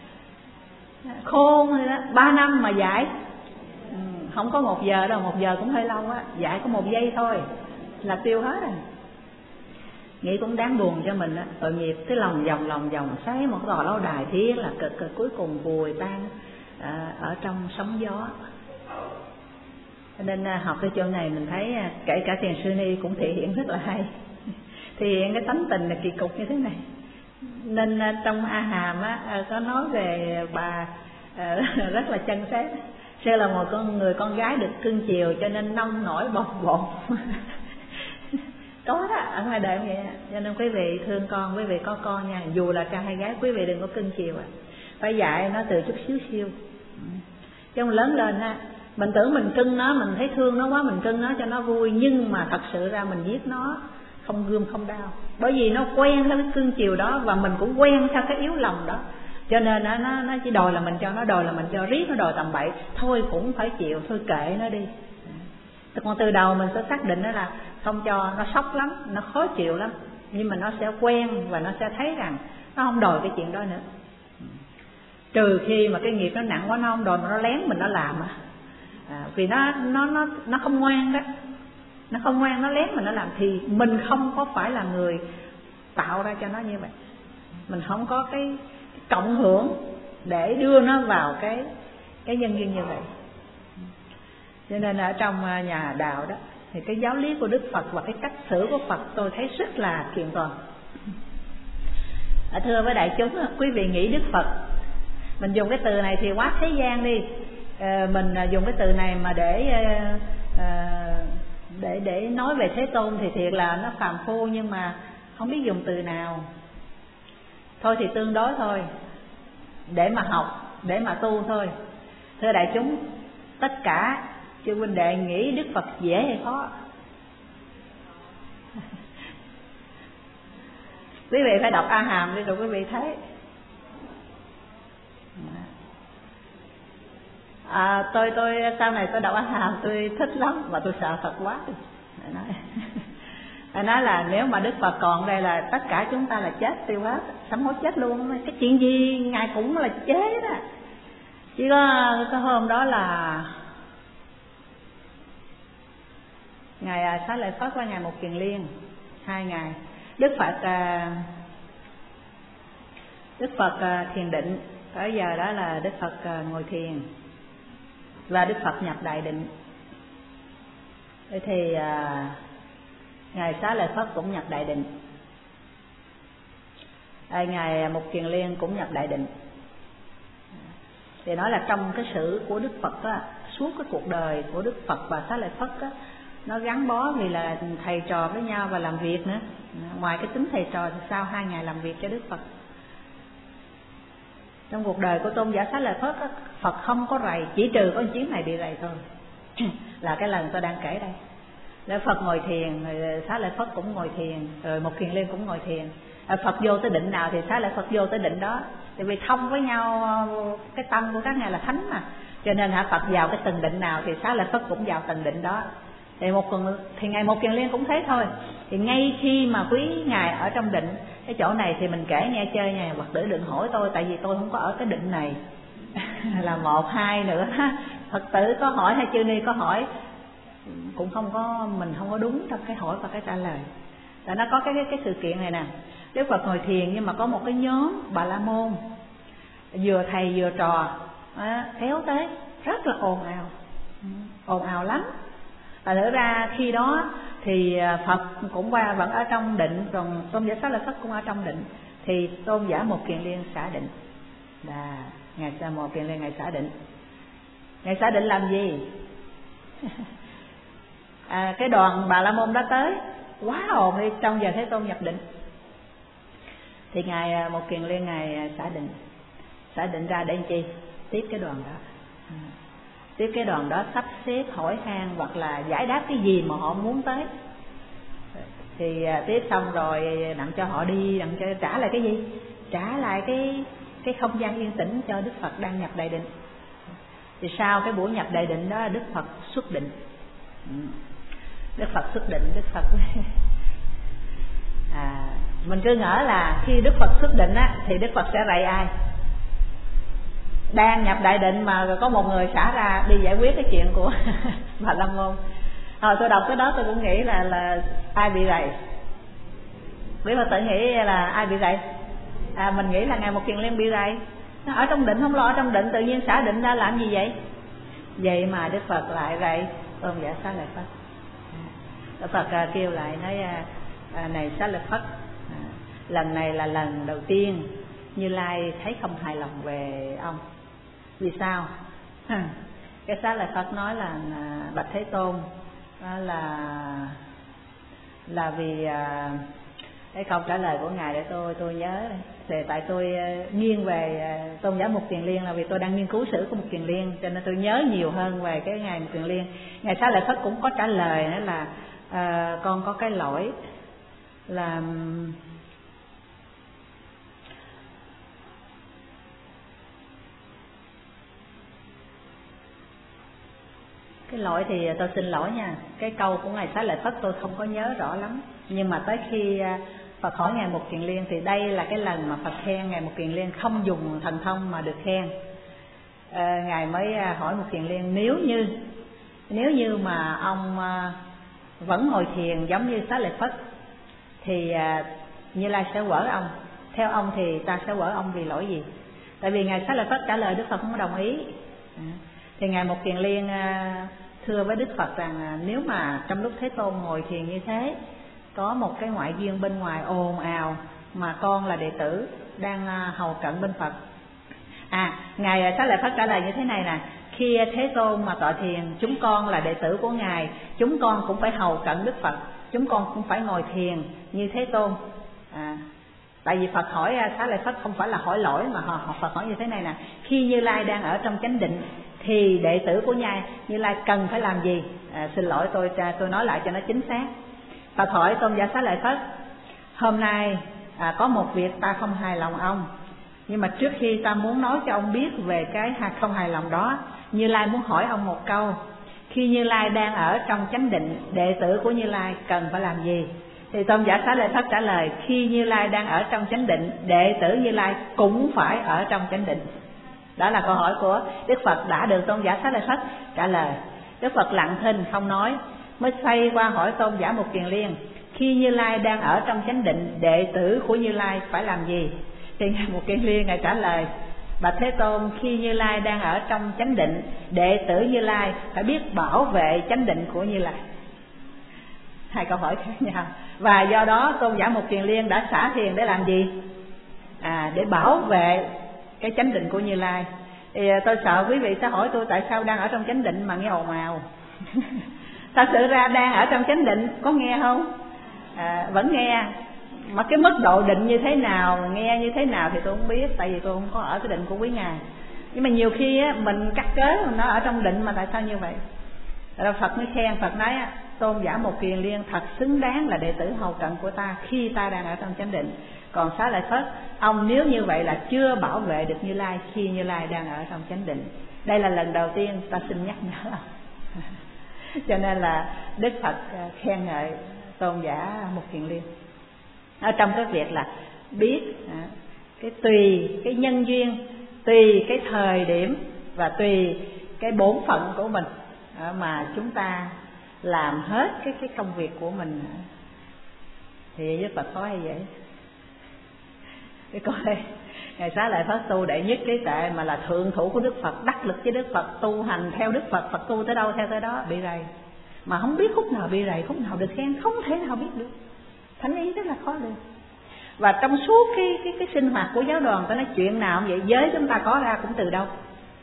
Khôn rồi đó, ba năm mà dạy không có một giờ đâu, một giờ cũng hơi lâu á, dạy có một giây thôi là tiêu hết rồi. Nghĩ cũng đáng buồn cho mình á, tội nghiệp cái lòng vòng lòng vòng xoáy một tòa lâu đài thiết là cực cực cuối cùng vùi tan à, ở trong sóng gió. Cho nên à, học cái chỗ này mình thấy à, kể cả Thiền Sư Ni cũng thể hiện rất là hay, thể hiện cái tánh tình là kỳ cục như thế này. Nên à, trong A Hàm á à, có nói về bà à, rất là chân xét. Sơ là một con người con gái được cưng chiều cho nên nông nổi bột bột. Có đó, ở ngoài đời vậy. Cho nên quý vị thương con, quý vị có con nha, dù là trai hay gái, quý vị đừng có cưng chiều à. Phải dạy nó từ chút xíu xíu. Chứ lớn lên ha, mình tưởng mình cưng nó, mình thấy thương nó quá, mình cưng nó cho nó vui, nhưng mà thật sự ra mình giết nó không gươm không đau. Bởi vì nó quen theo cái cưng chiều đó và mình cũng quen theo cái yếu lòng đó. Cho nên nó, nó, nó chỉ đòi là mình cho, nó đòi là mình cho, riết nó đòi tầm bậy, thôi cũng phải chịu, thôi kệ nó đi. Còn từ đầu mình sẽ xác định đó là không cho, nó sốc lắm, nó khó chịu lắm, nhưng mà nó sẽ quen và nó sẽ thấy rằng nó không đòi cái chuyện đó nữa. Trừ khi mà cái nghiệp nó nặng quá, nó không đòi mà nó lén mình nó làm à. À, vì nó nó nó nó không ngoan đó, nó không ngoan, nó lén mình nó làm thì mình không có phải là người tạo ra cho nó như vậy, mình không có cái cộng hưởng để đưa nó vào cái cái nhân duyên như vậy. Cho nên ở trong nhà đạo đó thì cái giáo lý của Đức Phật và cái cách xử của Phật tôi thấy rất là kiện toàn. À, thưa với đại chúng, quý vị nghĩ Đức Phật, mình dùng cái từ này thì quá thế gian đi, à, mình dùng cái từ này mà để à, để để nói về Thế Tôn thì thiệt là nó phàm phu, nhưng mà không biết dùng từ nào. Thôi thì tương đối thôi, để mà học, để mà tu thôi. Thưa đại chúng, tất cả chư huynh đệ nghĩ Đức Phật dễ hay khó? Quý vị phải đọc A Hàm đi rồi quý vị thấy. À, tôi tôi sau này tôi đọc A Hàm tôi thích lắm và tôi sợ Phật quá. Để nói. Để nói là nếu mà Đức Phật còn đây là tất cả chúng ta là chết tiêu hết, sám hối chết luôn. Cái chuyện gì Ngài cũng là chế đó. Chỉ có cái hôm đó là Ngài Xá Lợi Phất qua Ngài Một Kiền Liên, hai ngày Đức Phật Đức Phật thiền định. Tới giờ đó là Đức Phật ngồi thiền và Đức Phật nhập đại định. Thì Ngài Xá Lợi Phất cũng nhập Đại Định, à, Ngài Mục Kiền Liên cũng nhập Đại Định. Thì nói là trong cái sự của Đức Phật á, suốt cái cuộc đời của Đức Phật và Xá Lợi Phất á, nó gắn bó vì là thầy trò với nhau và làm việc nữa. Ngoài cái tính thầy trò thì sao hai ngài làm việc cho Đức Phật. Trong cuộc đời của tôn giả Xá Lợi Phất á, Phật không có rầy, chỉ trừ có chuyến này bị rầy thôi. Là cái lần tôi đang kể đây. Để Phật ngồi thiền, rồi Xá Lợi Phất cũng ngồi thiền, rồi Mục Kiền Liên cũng ngồi thiền. Phật vô tới định nào thì Xá Lợi Phất vô tới định đó. Tại vì thông với nhau, cái tâm của các ngài là thánh mà, cho nên hả Phật vào cái từng định nào thì Xá Lợi Phất cũng vào từng định đó. Thì một thì ngài Mục Kiền Liên cũng thế thôi. Thì ngay khi mà quý ngài ở trong định, cái chỗ này thì mình kể nghe chơi nha, Phật tử đừng hỏi tôi, tại vì tôi không có ở cái định này. Là một hai nữa Phật tử có hỏi hay chư ni có hỏi cũng không có, mình không có đúng trong cái hỏi và cái trả lời. Tại nó có cái cái, cái sự kiện này nè. Đức Phật ngồi thiền nhưng mà có một cái nhóm Bà La Môn, vừa thầy vừa trò á, kéo tới rất là ồn ào, ồn ào lắm. Và thực ra khi đó thì Phật cũng qua vẫn ở trong định, còn tôn giả Xá Lợi Phất cũng ở trong định. Thì tôn giả Mục Kiền Liên xả định. Đà, ngài Sa Mục Kiền Liên ngài xả định. Ngài xả định làm gì? À, cái đoàn Bà La Môn đó tới quá ồn đi, trong giờ Thế Tôn nhập định. Thì ngài Mục Kiền Liên ngài xả định, xả định ra để làm chi? Tiếp cái đoàn đó, à, tiếp cái đoàn đó sắp xếp hỏi han hoặc là giải đáp cái gì mà họ muốn tới. Thì à, tiếp xong rồi đặng cho họ đi, đặng cho trả lại cái gì? Trả lại cái cái không gian yên tĩnh cho Đức Phật đang nhập Đại Định. Thì sau cái buổi nhập Đại Định đó Đức Phật xuất định. Đức Phật xuất định, Đức Phật à, mình cứ ngỡ là khi Đức Phật xuất định á thì Đức Phật sẽ rạy ai? Đang nhập Đại Định mà có một người xả ra đi giải quyết cái chuyện của Bà La Môn. Hồi tôi đọc cái đó tôi cũng nghĩ là là ai bị rầy? Biết mà tự nghĩ là ai bị rầy? À, mình nghĩ là ngài Mục Kiền Liên bị rầy. Nó ở trong định không lo ở trong định, tự nhiên xả định ra làm gì vậy? Vậy mà Đức Phật lại rầy tôn giả Xá Lợi Phất. Đức Phật à, kêu lại nói à, này Xá Lợi Phất, à, lần này là lần đầu tiên Như Lai thấy không hài lòng về ông. Vì sao? À, cái Xá Lợi Phất nói là à, bạch Thế Tôn, đó là là vì à, cái câu trả lời của ngài để tôi tôi nhớ đây. Thì tại tôi uh, nghiêng về uh, tôn giả Mục Kiền Liên là vì tôi đang nghiên cứu sử của Mục Kiền Liên, cho nên tôi nhớ nhiều hơn về cái ngài Mục Kiền Liên. Ngài Xá Lợi Phất cũng có trả lời nữa là uh, con có cái lỗi là cái lỗi thì tôi xin lỗi nha, cái câu của ngài Xá Lợi Phất tôi không có nhớ rõ lắm. Nhưng mà tới khi uh, Phật hỏi ngài Mục Kiền Liên thì đây là cái lần mà Phật khen ngài Mục Kiền Liên không dùng thần thông mà được khen. À, ngài mới hỏi Mục Kiền Liên, nếu như nếu như mà ông à, vẫn ngồi thiền giống như Xá Lợi Phất thì à, Như Lai sẽ quở ông. Theo ông thì ta sẽ quở ông vì lỗi gì? Tại vì ngài Xá Lợi Phất trả lời Đức Phật không có đồng ý. À, thì ngài Mục Kiền Liên à, thưa với Đức Phật rằng à, nếu mà trong lúc Thế Tôn ngồi thiền như thế có một cái ngoại duyên bên ngoài ồn ào mà con là đệ tử đang hầu cận bên Phật. À, ngài Xá Lợi Phất trả lời như thế này nè: khi Thế Tôn mà tọa thiền, chúng con là đệ tử của ngài, chúng con cũng phải hầu cận Đức Phật, chúng con cũng phải ngồi thiền như Thế Tôn. À, tại vì Phật hỏi Xá Lợi Phất không phải là hỏi lỗi mà họ Phật hỏi như thế này nè: khi Như Lai đang ở trong chánh định thì đệ tử của ngài Như Lai cần phải làm gì? À, xin lỗi tôi tôi nói lại cho nó chính xác. Phật hỏi tôn giả Xá Lợi Phất: hôm nay à, có một việc ta không hài lòng ông, nhưng mà trước khi ta muốn nói cho ông biết về cái không hài lòng đó, Như Lai muốn hỏi ông một câu: khi Như Lai đang ở trong chánh định, đệ tử của Như Lai cần phải làm gì? Thì tôn giả Xá Lợi Phất trả lời: khi Như Lai đang ở trong chánh định, đệ tử Như Lai cũng phải ở trong chánh định. Đó là câu hỏi của Đức Phật đã được tôn giả Xá Lợi Phất trả lời. Đức Phật lặng thinh không nói, mới xoay qua hỏi tôn giả Mục Kiền Liên: khi Như Lai đang ở trong chánh định, đệ tử của Như Lai phải làm gì? Thì ngài Mục Kiền Liên ngài trả lời: bạch Thế Tôn, khi Như Lai đang ở trong chánh định, đệ tử Như Lai phải biết bảo vệ chánh định của Như Lai. Hai câu hỏi khác nhau. Và do đó Tôn giả Mục Kiền Liên đã xả thiền để làm gì? À, để bảo vệ cái chánh định của Như Lai. Thì tôi sợ quý vị sẽ hỏi tôi tại sao đang ở trong chánh định mà nghe ồn ào. Thật sự ra đang ở trong chánh định, có nghe không? À, vẫn nghe. Mà cái mức độ định như thế nào, nghe như thế nào thì tôi không biết, tại vì tôi không có ở cái định của quý ngài. Nhưng mà nhiều khi á, mình cắt cớ nó ở trong định mà tại sao như vậy? Rồi Phật mới khen, Phật nói á, Tôn giả Mục Kiền Liên thật xứng đáng là đệ tử hầu cận của ta khi ta đang ở trong chánh định. Còn Xá Lợi Phất, ông nếu như vậy là chưa bảo vệ được Như Lai khi Như Lai đang ở trong chánh định. Đây là lần đầu tiên ta xin nhắc nhở. Cho nên là Đức Phật khen ngợi Tôn giả Mục Kiền Liên ở trong cái việc là biết cái tùy cái nhân duyên, tùy cái thời điểm và tùy cái bổn phận của mình mà chúng ta làm hết cái cái công việc của mình. Thì với Phật có hay vậy? Cái coi Ngài Xá Lợi Phất tu đệ nhất trí tuệ mà là thượng thủ của Đức Phật, đắc lực với Đức Phật, tu hành theo Đức Phật, Phật tu tới đâu theo tới đó, bị rầy. Mà không biết khúc nào bị rầy, khúc nào được khen, không thể nào biết được. Thánh ý rất là khó được. Và trong suốt cái cái cái sinh hoạt của giáo đoàn, ta nói chuyện nào cũng vậy, giới chúng ta có ra cũng từ đâu?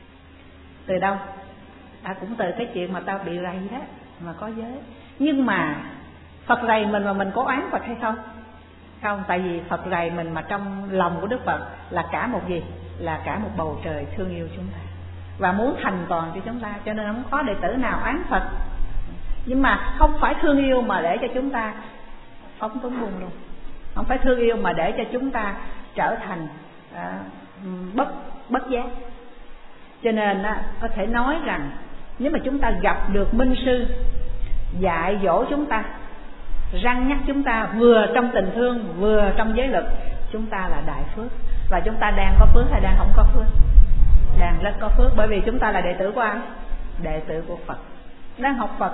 Từ đâu? À, cũng từ cái chuyện mà tao bị rầy đó mà có giới. Nhưng mà Phật rầy mình mà mình có oán Phật hay không? Không, tại vì Phật rầy mình mà trong lòng của Đức Phật là cả một gì? Là cả một bầu trời thương yêu chúng ta và muốn thành toàn cho chúng ta, cho nên không có đệ tử nào oán Phật. Nhưng mà không phải thương yêu mà để cho chúng ta phóng túng buông luôn, không phải thương yêu mà để cho chúng ta trở thành à, bất bất giác. Cho nên á, có thể nói rằng nếu mà chúng ta gặp được minh sư dạy dỗ chúng ta, răn nhắc chúng ta vừa trong tình thương vừa trong giới lực, chúng ta là đại phước. Và chúng ta đang có phước hay đang không có phước? Đang rất có phước, bởi vì chúng ta là đệ tử của ai? Đệ tử của Phật, đang học Phật.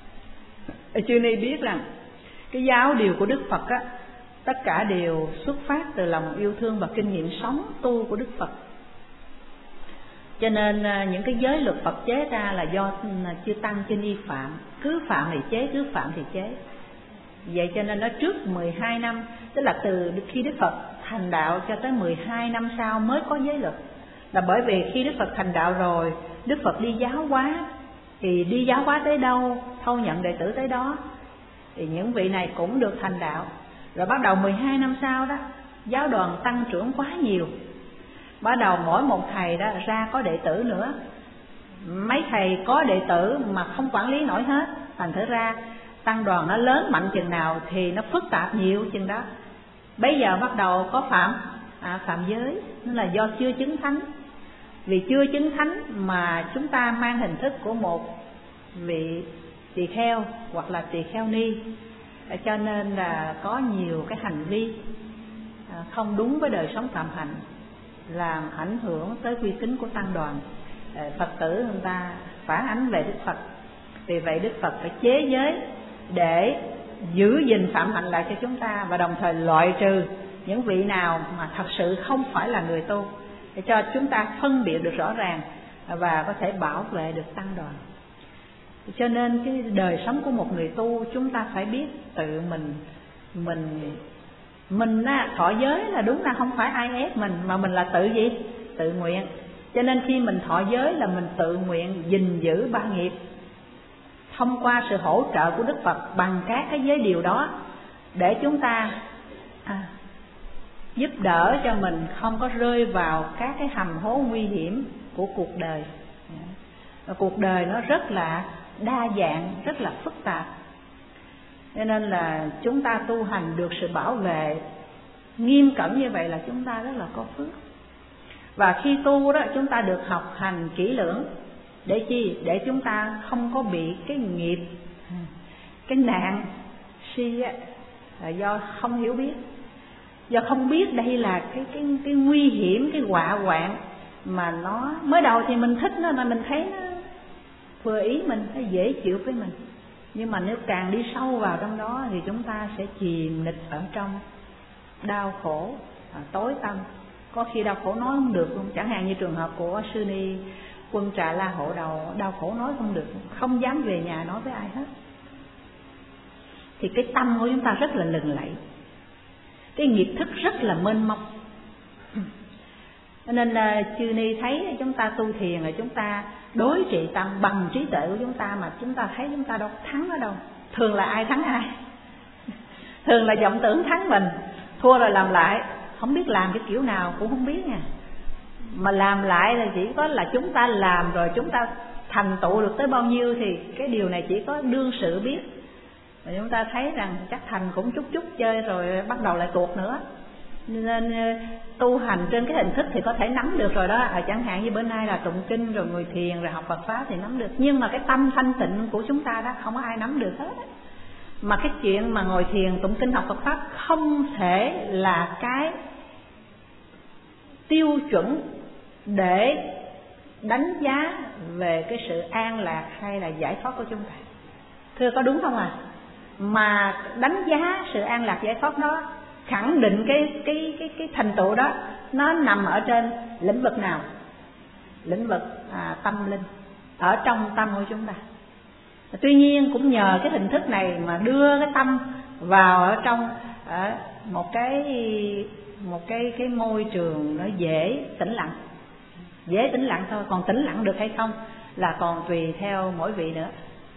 Chưa nay biết rằng cái giáo điều của Đức Phật á, tất cả đều xuất phát từ lòng yêu thương và kinh nghiệm sống tu của Đức Phật. Cho nên những cái giới luật Phật chế ra là do chư tăng trên y phạm, cứ phạm thì chế, cứ phạm thì chế. Vậy cho nên nó trước mười hai năm, tức là từ khi Đức Phật thành đạo cho tới mười hai năm sau mới có giới luật. Là bởi vì khi Đức Phật thành đạo rồi, Đức Phật đi giáo hóa, thì đi giáo hóa tới đâu, thâu nhận đệ tử tới đó, thì những vị này cũng được thành đạo. Rồi bắt đầu mười hai năm sau đó, giáo đoàn tăng trưởng quá nhiều, bắt đầu mỗi một thầy đó ra có đệ tử nữa. Mấy thầy có đệ tử mà không quản lý nổi hết, thành thử ra tăng đoàn nó lớn mạnh chừng nào thì nó phức tạp nhiều chừng đó. Bây giờ bắt đầu có phạm à, phạm giới, nên là do chưa chứng thánh. Vì chưa chứng thánh mà chúng ta mang hình thức của một vị tỳ kheo hoặc là tỳ kheo ni, cho nên là có nhiều cái hành vi không đúng với đời sống phạm hạnh, làm ảnh hưởng tới uy tín của tăng đoàn. Phật tử người ta phản ánh về Đức Phật, vì vậy Đức Phật phải chế giới để giữ gìn phạm hạnh lại cho chúng ta, và đồng thời loại trừ những vị nào mà thật sự không phải là người tu, để cho chúng ta phân biệt được rõ ràng và có thể bảo vệ được tăng đoàn. Cho nên cái đời sống của một người tu, chúng ta phải biết tự mình mình mình á, thọ giới là đúng là không phải ai ép mình, mà mình là tự gì? Tự nguyện. Cho nên khi mình thọ giới là mình tự nguyện gìn giữ ba nghiệp, thông qua sự hỗ trợ của Đức Phật bằng các cái giới điều đó, để chúng ta à, giúp đỡ cho mình không có rơi vào các cái hầm hố nguy hiểm của cuộc đời. Và cuộc đời nó rất là đa dạng, rất là phức tạp, cho nên là chúng ta tu hành được sự bảo vệ nghiêm cẩn như vậy là chúng ta rất là có phước. Và khi tu đó, chúng ta được học hành kỹ lưỡng để chi? Để chúng ta không có bị cái nghiệp, cái nạn si á, là do không hiểu biết, do không biết đây là cái cái cái nguy hiểm, cái họa hoạn mà nó mới đầu thì mình thích nó, mà mình thấy nó vừa ý mình, nó dễ chịu với mình. Nhưng mà nếu càng đi sâu vào trong đó thì chúng ta sẽ chìm nghịch ở trong đau khổ, tối tăm. Có khi đau khổ nói không được luôn. Chẳng hạn như trường hợp của Sư Ni Quân Trà La Hộ Đầu, đau khổ nói không được, không dám về nhà nói với ai hết. thì cái tâm của chúng ta rất là lừng lẫy, cái nghiệp thức rất là mênh mông. Cho nên uh, chư ni thấy chúng ta tu thiền là chúng ta đối trị tâm bằng trí tuệ của chúng ta, mà chúng ta thấy chúng ta đâu thắng ở đâu. Thường là ai thắng ai? Thường là vọng tưởng thắng mình, thua rồi làm lại, không biết làm cái kiểu nào cũng không biết nha. Mà làm lại là chỉ có là chúng ta làm rồi chúng ta thành tựu được tới bao nhiêu thì cái điều này chỉ có đương sự biết. Và chúng ta thấy rằng chắc thành cũng chút chút chơi rồi bắt đầu lại tuột nữa. Nên tu hành trên cái hình thức thì có thể nắm được rồi đó, à, chẳng hạn như bữa nay là tụng kinh rồi ngồi thiền rồi học Phật pháp thì nắm được. Nhưng mà cái tâm thanh tịnh của chúng ta đó không có ai nắm được hết. Mà cái chuyện mà ngồi thiền tụng kinh học Phật pháp không thể là cái tiêu chuẩn để đánh giá về cái sự an lạc hay là giải thoát của chúng ta. Thưa có đúng không à? Mà đánh giá sự an lạc giải thoát đó, khẳng định cái cái cái cái thành tựu đó nó nằm ở trên lĩnh vực nào? Lĩnh vực à, tâm linh, ở trong tâm của chúng ta. Tuy nhiên cũng nhờ cái hình thức này mà đưa cái tâm vào ở trong ở một cái một cái cái môi trường nó dễ tĩnh lặng, dễ tĩnh lặng thôi. Còn tĩnh lặng được hay không là còn tùy theo mỗi vị nữa.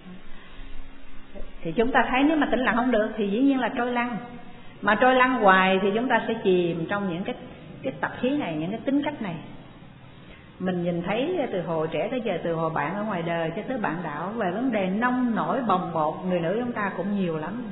Thì chúng ta thấy nếu mà tĩnh lặng không được thì dĩ nhiên là trôi lăn. Mà trôi lăn hoài thì chúng ta sẽ chìm trong những cái cái tập khí này, những cái tính cách này. Mình nhìn thấy từ hồi trẻ tới giờ, từ hồi bạn ở ngoài đời cho tới bạn đạo, về vấn đề nông nổi bồng bột, người nữ chúng ta cũng nhiều lắm.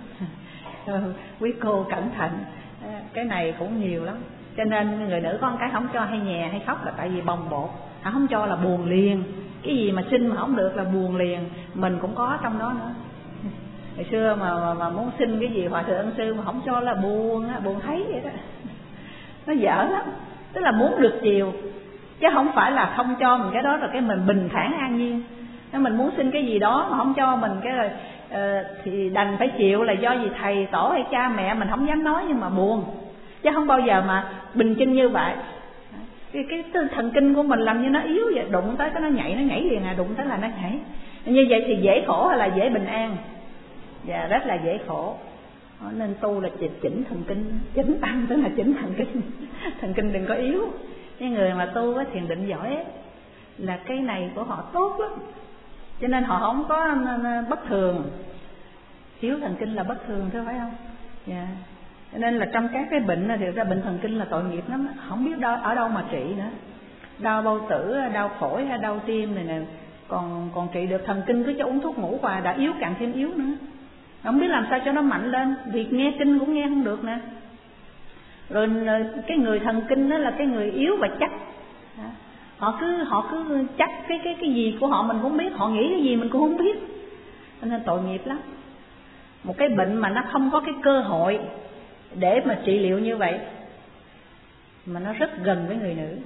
Quý cô cẩn thận, cái này cũng nhiều lắm. Cho nên người nữ có một cái không cho hay nhè hay khóc là tại vì bồng bột, họ không cho là buồn liền. Cái gì mà xin mà không được là buồn liền. Mình cũng có trong đó nữa. Ngày xưa mà, mà, mà muốn xin cái gì Hòa Thượng Ân Sư mà không cho là buồn, buồn thấy vậy đó. Nó dở lắm. Tức là muốn được chiều, chứ không phải là không cho mình cái đó rồi cái mình bình thản an nhiên. Nếu mình muốn xin cái gì đó mà không cho mình cái rồi uh, thì đành phải chịu, là do gì thầy tổ hay cha mẹ mình không dám nói nhưng mà buồn. Chứ không bao giờ mà bình chinh như vậy. Cái, cái, cái thần kinh của mình làm như nó yếu vậy, đụng tới cái nó nhảy, nó nhảy liền à, đụng tới là nó nhảy. Như vậy thì dễ khổ hay là dễ bình an? Dạ rất là dễ khổ. Nên tu là chỉnh, chỉnh thần kinh, chỉnh tâm tức là chỉnh thần kinh. Thần kinh đừng có yếu. Cái người mà tu với thiền định giỏi ấy, là cái này của họ tốt lắm. Cho nên họ không có bất thường. Thiếu thần kinh là bất thường thôi phải không? Dạ. Cho nên là trong các cái bệnh thì ra bệnh thần kinh là tội nghiệp lắm, không biết đâu, ở đâu mà trị nữa. Đau bao tử, đau phổi hay đau tim này nè, còn còn trị được. Thần kinh cứ cho uống thuốc ngủ và đã yếu càng thêm yếu nữa. Không biết làm sao cho nó mạnh lên, vì nghe kinh cũng nghe không được nè. Rồi cái người thần kinh đó là cái người yếu và chắc. Họ cứ họ cứ chắc cái cái cái gì của họ mình cũng biết, họ nghĩ cái gì mình cũng không biết. Nên tội nghiệp lắm. Một cái bệnh mà nó không có cái cơ hội để mà trị liệu như vậy, mà nó rất gần với người nữ.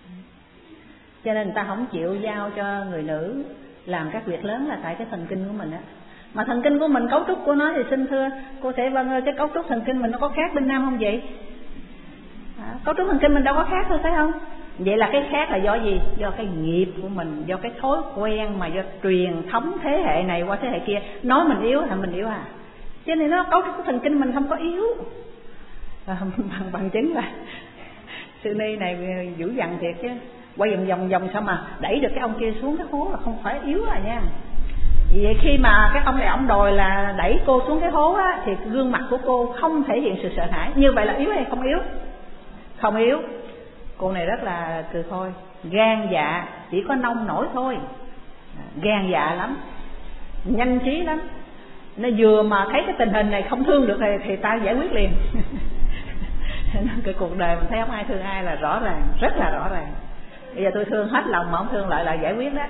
Cho nên người ta không chịu giao cho người nữ làm các việc lớn là tại cái thần kinh của mình á. Mà thần kinh của mình, cấu trúc của nó thì xin thưa cô Thể Vân ơi, cái cấu trúc thần kinh mình nó có khác bên nam không vậy? À, cấu trúc thần kinh mình đâu có khác thôi phải không? Vậy là cái khác là do gì? Do cái nghiệp của mình, do cái thói quen mà do truyền thống thế hệ này qua thế hệ kia. Nói mình yếu là mình yếu à? Cho nên nó cấu trúc thần kinh mình không có yếu. À, bằng, bằng chứng là sư ni này dữ dằn thiệt chứ, quay vòng vòng vòng sao mà đẩy được cái ông kia xuống cái hố là không phải yếu à nha. Vậy khi mà cái ông này ông đòi là đẩy cô xuống cái hố á, thì gương mặt của cô không thể hiện sự sợ hãi. Như vậy là yếu hay không yếu? Không yếu. Cô này rất là từ thôi, gan dạ, chỉ có nông nổi thôi, gan dạ lắm, nhanh trí lắm. Nó vừa mà thấy cái tình hình này không thương được thì, thì ta giải quyết liền. Cái cuộc đời mình thấy không ai thương ai là rõ ràng, rất là rõ ràng. Bây giờ tôi thương hết lòng mà không thương lại là giải quyết đó.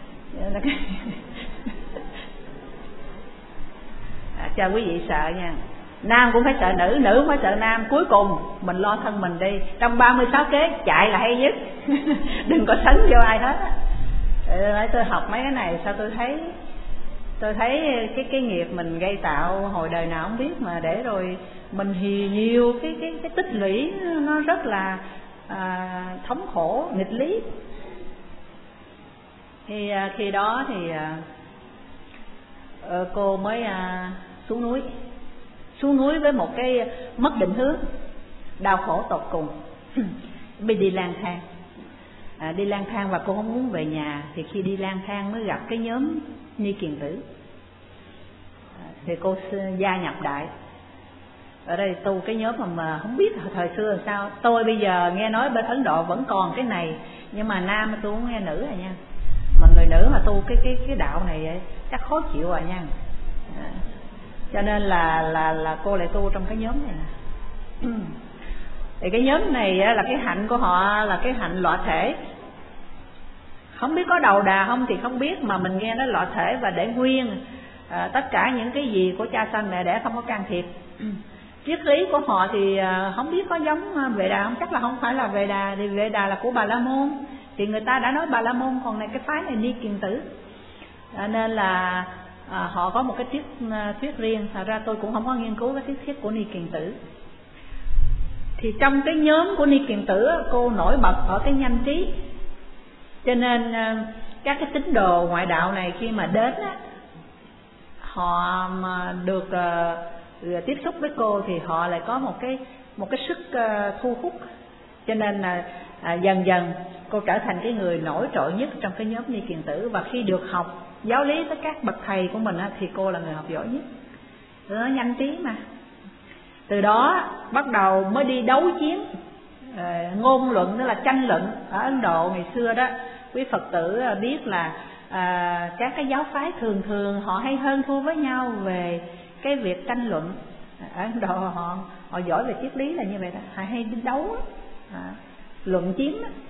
À, cho quý vị sợ nha. Nam cũng phải sợ nữ, nữ cũng phải sợ nam. Cuối cùng mình lo thân mình đi. Trong ba mươi sáu kế chạy là hay nhất. Đừng có sấn vô ai hết. Để tôi học mấy cái này sao tôi thấy Tôi thấy cái cái nghiệp mình gây tạo hồi đời nào không biết, mà để rồi mình hì nhiều cái cái cái tích lũy nó rất là à, thống khổ, nghịch lý. Thì à, khi đó thì à, cô mới à, xuống núi xuống núi với một cái mất định hướng, đau khổ tột cùng. Bị đi lang thang, à, đi lang thang và cô không muốn về nhà. Thì khi đi lang thang mới gặp cái nhóm Ni Kiền Tử, à, thì cô gia nhập đại. Ở đây tu cái nhóm mà, mà không biết thời xưa làm sao. Tôi bây giờ nghe nói bên Ấn Độ vẫn còn cái này, nhưng mà nam tôi không nghe nữ rồi nha. Mà người nữ mà tu cái cái cái đạo này vậy, chắc khó chịu rồi nha. À, cho nên là là là cô lại tu trong cái nhóm này nè. Thì cái nhóm này là cái hạnh của họ là cái hạnh lõa thể. Không biết có đầu đà không thì không biết, mà mình nghe nó lõa thể và để nguyên à, tất cả những cái gì của cha sanh mẹ đẻ, không có can thiệp. Triết lý của họ thì không biết có giống Vệ Đà không, chắc là không phải là Vệ Đà. Thì Vệ Đà là của Bà La Môn, thì người ta đã nói Bà La Môn, còn này cái phái này Ni Kiền Tử. À, nên là à, họ có một cái triết thuyết riêng. Thật ra tôi cũng không có nghiên cứu cái triết thuyết của Ni Kiền Tử. Thì trong cái nhóm của Ni Kiền Tử, cô nổi bật ở cái nhanh trí. Cho nên các cái tín đồ ngoại đạo này khi mà đến á, họ mà được uh, tiếp xúc với cô thì họ lại có một cái một cái sức uh, thu hút. Cho nên là uh, dần dần cô trở thành cái người nổi trội nhất trong cái nhóm Ni Kiền Tử. Và khi được học giáo lý với các bậc thầy của mình á, thì cô là người học giỏi nhất. Nó nhanh trí mà. Từ đó bắt đầu mới đi đấu chiến, à, ngôn luận, đó là tranh luận. Ở Ấn Độ ngày xưa đó, quý Phật tử biết là à, các cái giáo phái thường thường họ hay hơn thua với nhau về cái việc tranh luận. Ở Ấn Độ họ họ giỏi về triết lý là như vậy đó, họ hay đi đấu, à, luận chiến đó.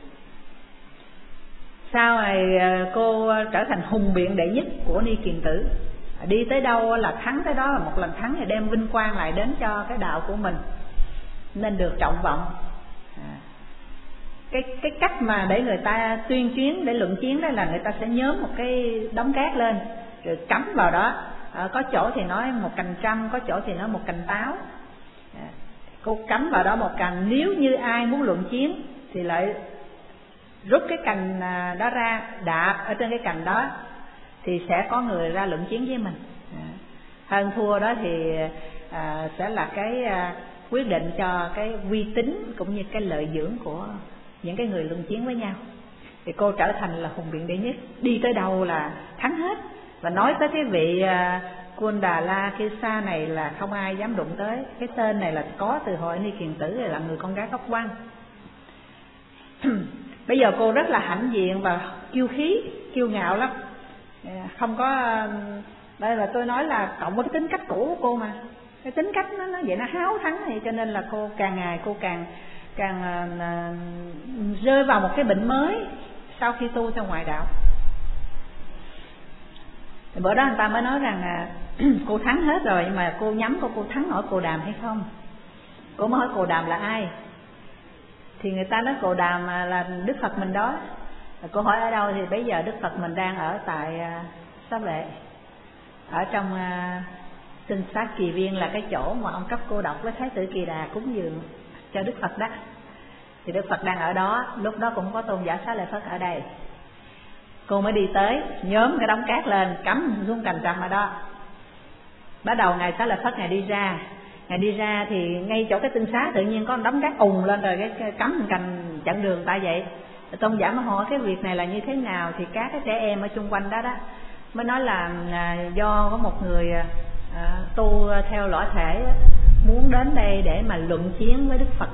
Sau này cô trở thành hùng biện đệ nhất của Ni Kiền Tử. Đi tới đâu là thắng tới đó, là một lần thắng thì đem vinh quang lại đến cho cái đạo của mình, nên được trọng vọng. À, cái cái cách mà để người ta tuyên chiến, để luận chiến đó là người ta sẽ nhóm một cái đống cát lên rồi cắm vào đó. À, có chỗ thì nói một cành trăm, có chỗ thì nói một cành táo. À, cô cắm vào đó một cành, nếu như ai muốn luận chiến thì lại rút cái cành đó ra, đạp ở trên cái cành đó, thì sẽ có người ra luận chiến với mình. À, hơn thua đó thì à, sẽ là cái à, quyết định cho cái uy tín cũng như cái lợi dưỡng của những cái người luận chiến với nhau. Thì cô trở thành là hùng biện đệ nhất, đi tới đâu là thắng hết. Và nói tới cái vị à, Kundala Kesa này là không ai dám đụng tới. Cái tên này là có từ hội Ni Kiền Tử, là người con gái gốc Văn. Bây giờ cô rất là hãnh diện và kiêu khí, kiêu ngạo lắm. Không có, đây là tôi nói là cộng với cái tính cách cũ của cô mà. Cái tính cách nó, nó vậy, nó háo thắng này, cho nên là cô càng ngày cô càng càng uh, rơi vào một cái bệnh mới sau khi tu theo ngoại đạo. Thì bữa đó người ta mới nói rằng là cô thắng hết rồi, nhưng mà cô nhắm cô cô thắng ở Cồ Đàm hay không. Cô mới hỏi Cồ Đàm là ai, thì người ta nói Cồ Đàm là Đức Phật mình đó. Cô hỏi ở đâu, thì bây giờ Đức Phật mình đang ở tại uh, Xá Vệ, ở trong uh, Tinh Xá Kỳ Viên, là cái chỗ mà ông Cấp Cô Độc với Thái tử Kỳ Đà cúng dường cho Đức Phật đó. Thì Đức Phật đang ở đó, lúc đó cũng có tôn giả Xá Lợi Phất ở đây. Cô mới đi tới, nhóm cái đống cát lên, cắm xuống cành trầm ở đó. Bắt đầu ngày Xá Lợi Phất ngày đi ra, ngày đi ra thì ngay chỗ cái tinh xá tự nhiên có đống cát ùn lên rồi, cái cắm cành chặn đường tại vậy. Tôn giả mới hỏi cái việc này là như thế nào, thì các cái trẻ em ở chung quanh đó đó mới nói là à, do có một người à, tu theo lõa thể muốn đến đây để mà luận chiến với Đức Phật.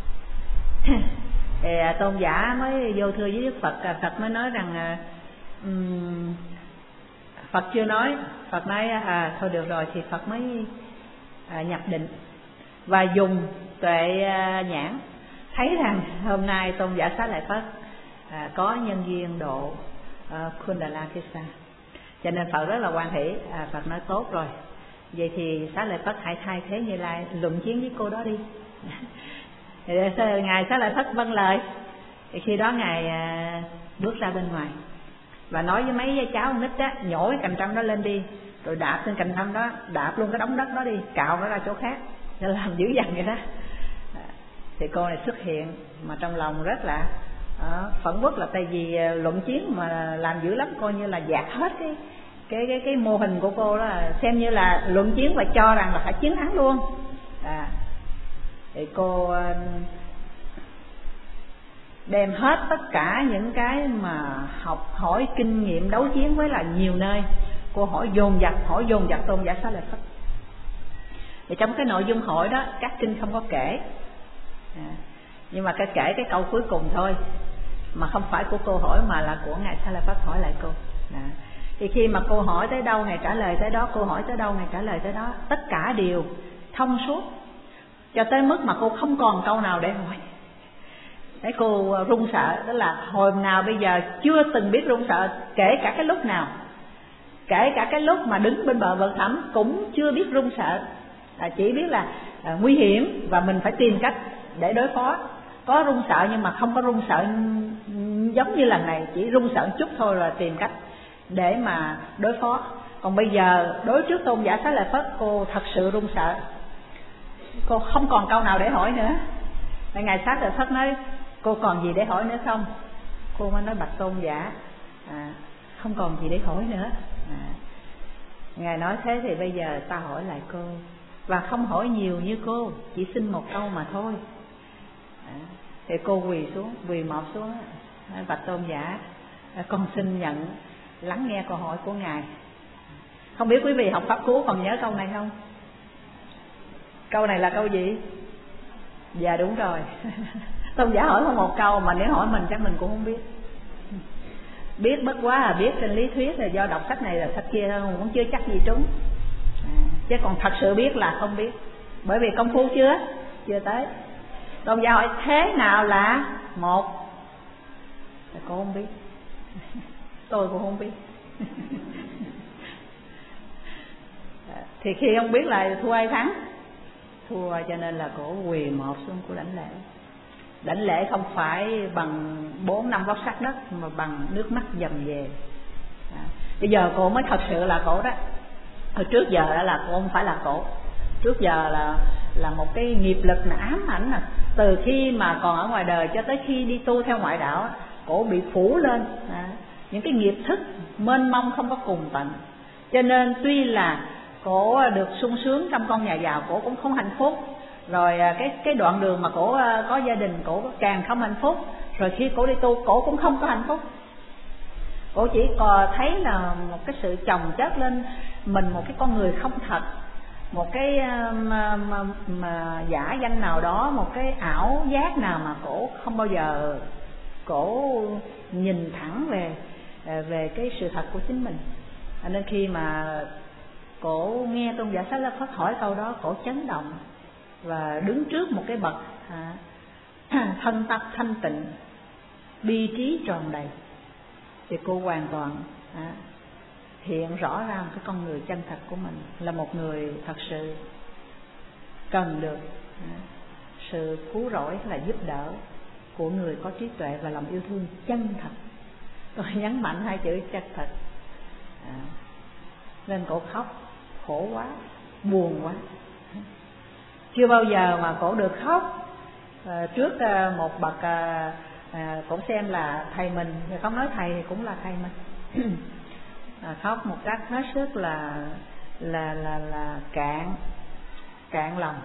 Thì à, tôn giả mới vô thưa với Đức Phật, à, Phật mới nói rằng à, um, Phật chưa nói, Phật nói à thôi được rồi, thì Phật mới à, nhập định và dùng tuệ à, nhãn thấy rằng hôm nay tôn giả Xá Lợi Phất à, có nhân duyên độ à, Kundala Kesa. Cho nên Phật rất là hoan hỷ. à, Phật nói tốt rồi, vậy thì Xá Lợi Phất hãy thay thế Như Lai luận chiến với cô đó đi. Thì ngài Xá Lợi Phất vâng lời. Thì khi đó ngài à, bước ra bên ngoài và nói với mấy cháu nít á, nhổ cái cành trăm đó lên đi, rồi đạp lên cành trăm đó, đạp luôn cái đống đất đó đi, cạo nó ra chỗ khác, nên làm dữ dằn vậy đó. Thì cô này xuất hiện mà trong lòng rất là uh, phẫn uất, là tại vì uh, luận chiến mà làm dữ lắm, coi như là dạt hết cái cái cái cái mô hình của cô đó là xem như là luận chiến và cho rằng là phải chiến thắng luôn. À, thì cô đem hết tất cả những cái mà học hỏi kinh nghiệm đấu chiến với là nhiều nơi, cô hỏi dồn dập, hỏi dồn dập Tôn giả Xá Lợi Phất. Thì trong cái nội dung hỏi đó các kinh không có kể, à, nhưng mà cái kể cái câu cuối cùng thôi, mà không phải của cô hỏi mà là của ngài Xá Lợi Phất hỏi lại cô. À, thì khi mà cô hỏi tới đâu ngài trả lời tới đó, cô hỏi tới đâu ngài trả lời tới đó, tất cả đều thông suốt, cho tới mức mà cô không còn câu nào để hỏi. Thế cô run sợ, đó là hồi nào bây giờ chưa từng biết run sợ, kể cả cái lúc nào, kể cả cái lúc mà đứng bên bờ vực thẳm cũng chưa biết run sợ, à, chỉ biết là à, nguy hiểm và mình phải tìm cách để đối phó. Có run sợ nhưng mà không có run sợ giống như lần này, chỉ run sợ chút thôi là tìm cách để mà đối phó. Còn bây giờ đối trước Tôn giả Xá Lợi Phất, cô thật sự run sợ, cô không còn câu nào để hỏi nữa. Ngài Xá Lợi Phất nói cô còn gì để hỏi nữa không? Cô mới nói bạch Tôn giả, à, không còn gì để hỏi nữa. À, ngài nói thế thì bây giờ ta hỏi lại cô, và không hỏi nhiều như cô, chỉ xin một câu mà thôi. À, thì cô quỳ xuống, quỳ mọp xuống, nói, bạch Tôn giả, con xin nhận lắng nghe câu hỏi của ngài. Không biết quý vị học pháp cú còn nhớ câu này không? Câu này là câu gì? Dạ đúng rồi. Tôn giả hỏi không một câu, mà nếu hỏi mình chắc mình cũng không biết. Biết bất quá là biết trên lý thuyết, là do đọc sách này là sách kia thôi, cũng chưa chắc gì trúng. À, chứ còn thật sự biết là không biết, bởi vì công phu chưa chưa tới. Tôn giả hỏi thế nào là một, thì cô không biết. Tôi cũng không biết. Thì khi không biết là thua hay thắng? Thua, cho nên là cổ quỳ một xuống, của đảnh lễ. Đảnh lễ không phải bằng bốn năm vóc sắt đất, mà bằng nước mắt dầm về. À, bây giờ cô mới thật sự là cổ đó. Hồi trước giờ đã là cô không phải là cổ. Trước giờ là là một cái nghiệp lực nó ám ảnh à. Từ khi mà còn ở ngoài đời cho tới khi đi tu theo ngoại đạo, cổ bị phủ lên à, những cái nghiệp thức mênh mông không có cùng tận. Cho nên tuy là cổ được sung sướng trong con nhà giàu, cổ cũng không hạnh phúc. Rồi cái cái đoạn đường mà cổ có gia đình, cổ càng không hạnh phúc. Rồi khi cổ đi tu, cổ cũng không có hạnh phúc. Cổ chỉ còn thấy là một cái sự chồng chất lên mình, một cái con người không thật, một cái mà, mà, mà giả danh nào đó, một cái ảo giác nào mà cổ không bao giờ cổ nhìn thẳng về về cái sự thật của chính mình. Nên khi mà cổ nghe Tôn giả Xá Lợi Phất hỏi câu đó, cổ chấn động và đứng trước một cái bậc à, thân tâm thanh tịnh, bi trí tròn đầy, thì cô hoàn toàn à, hiện rõ ra một cái con người chân thật của mình, là một người thật sự cần được à, sự cứu rỗi là giúp đỡ của người có trí tuệ và lòng yêu thương chân thật. Tôi nhấn mạnh hai chữ chân thật. À, nên cổ khóc, khổ quá, buồn quá. Chưa bao giờ mà cổ được khóc à, trước à, một bậc à, à, cổ xem là thầy mình, không nói thầy thì cũng là thầy mình. À, khóc một cách hết sức là là là là cạn cạn lòng.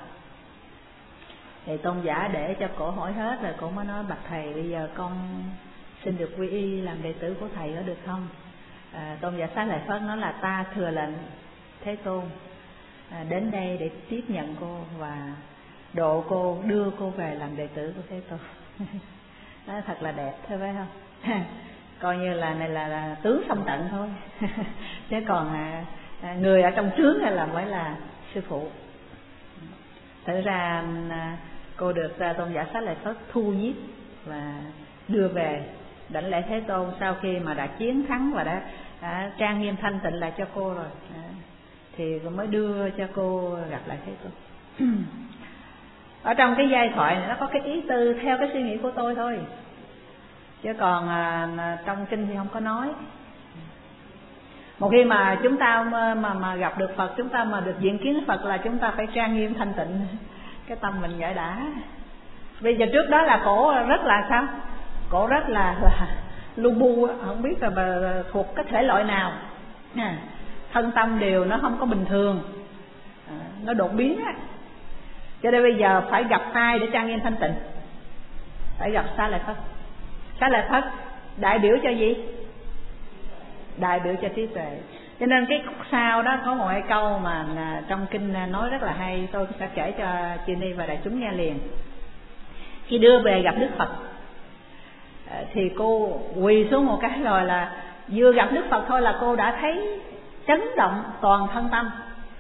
Thì Tôn giả để cho cổ hỏi hết rồi, cổ mới nói bạch thầy, bây giờ con xin được quy y làm đệ tử của thầy có được không? À, Tôn giả Xá Lợi Phất nói là ta thừa lệnh Thế Tôn à, đến đây để tiếp nhận cô và độ cô, đưa cô về làm đệ tử của Thế Tôn. Đó thật là đẹp, thôi phải không? Coi như là này là, là tướng song tận thôi. Chứ còn à, người ở trong trướng này là mới là sư phụ. Thực ra à, cô được à, Tôn giả Xá Lợi Phất thu nhiếp và đưa về đảnh lễ Thế Tôn sau khi mà đã chiến thắng và đã, đã trang nghiêm thanh tịnh lại cho cô rồi. À, thì mới đưa cho cô gặp lại Thế Tôn. Ở trong cái giai thoại này nó có cái ý tư theo cái suy nghĩ của tôi thôi, chứ còn à, trong kinh thì không có nói. Một khi mà chúng ta mà, mà, mà gặp được Phật, chúng ta mà được diện kiến Phật là chúng ta phải trang nghiêm thanh tịnh cái tâm mình giải đã. Bây giờ trước đó là cổ rất là sao? Cổ rất là, là lu bu, không biết là, là thuộc cái thể loại nào. à, thân tâm đều nó không có bình thường, à, nó đột biến á. Cho nên bây giờ phải gặp ai để trang nghiêm thanh tịnh? Phải gặp Xá Lợi Phất. Xá Lợi Phất đại biểu cho gì? Đại biểu cho trí tuệ. Cho nên cái khúc sau đó có một cái câu mà trong kinh nói rất là hay, tôi sẽ kể cho chị Ni và đại chúng nghe liền. Khi đưa về gặp Đức Phật thì cô quỳ xuống một cái rồi là vừa gặp Đức Phật thôi là cô đã thấy chấn động toàn thân tâm,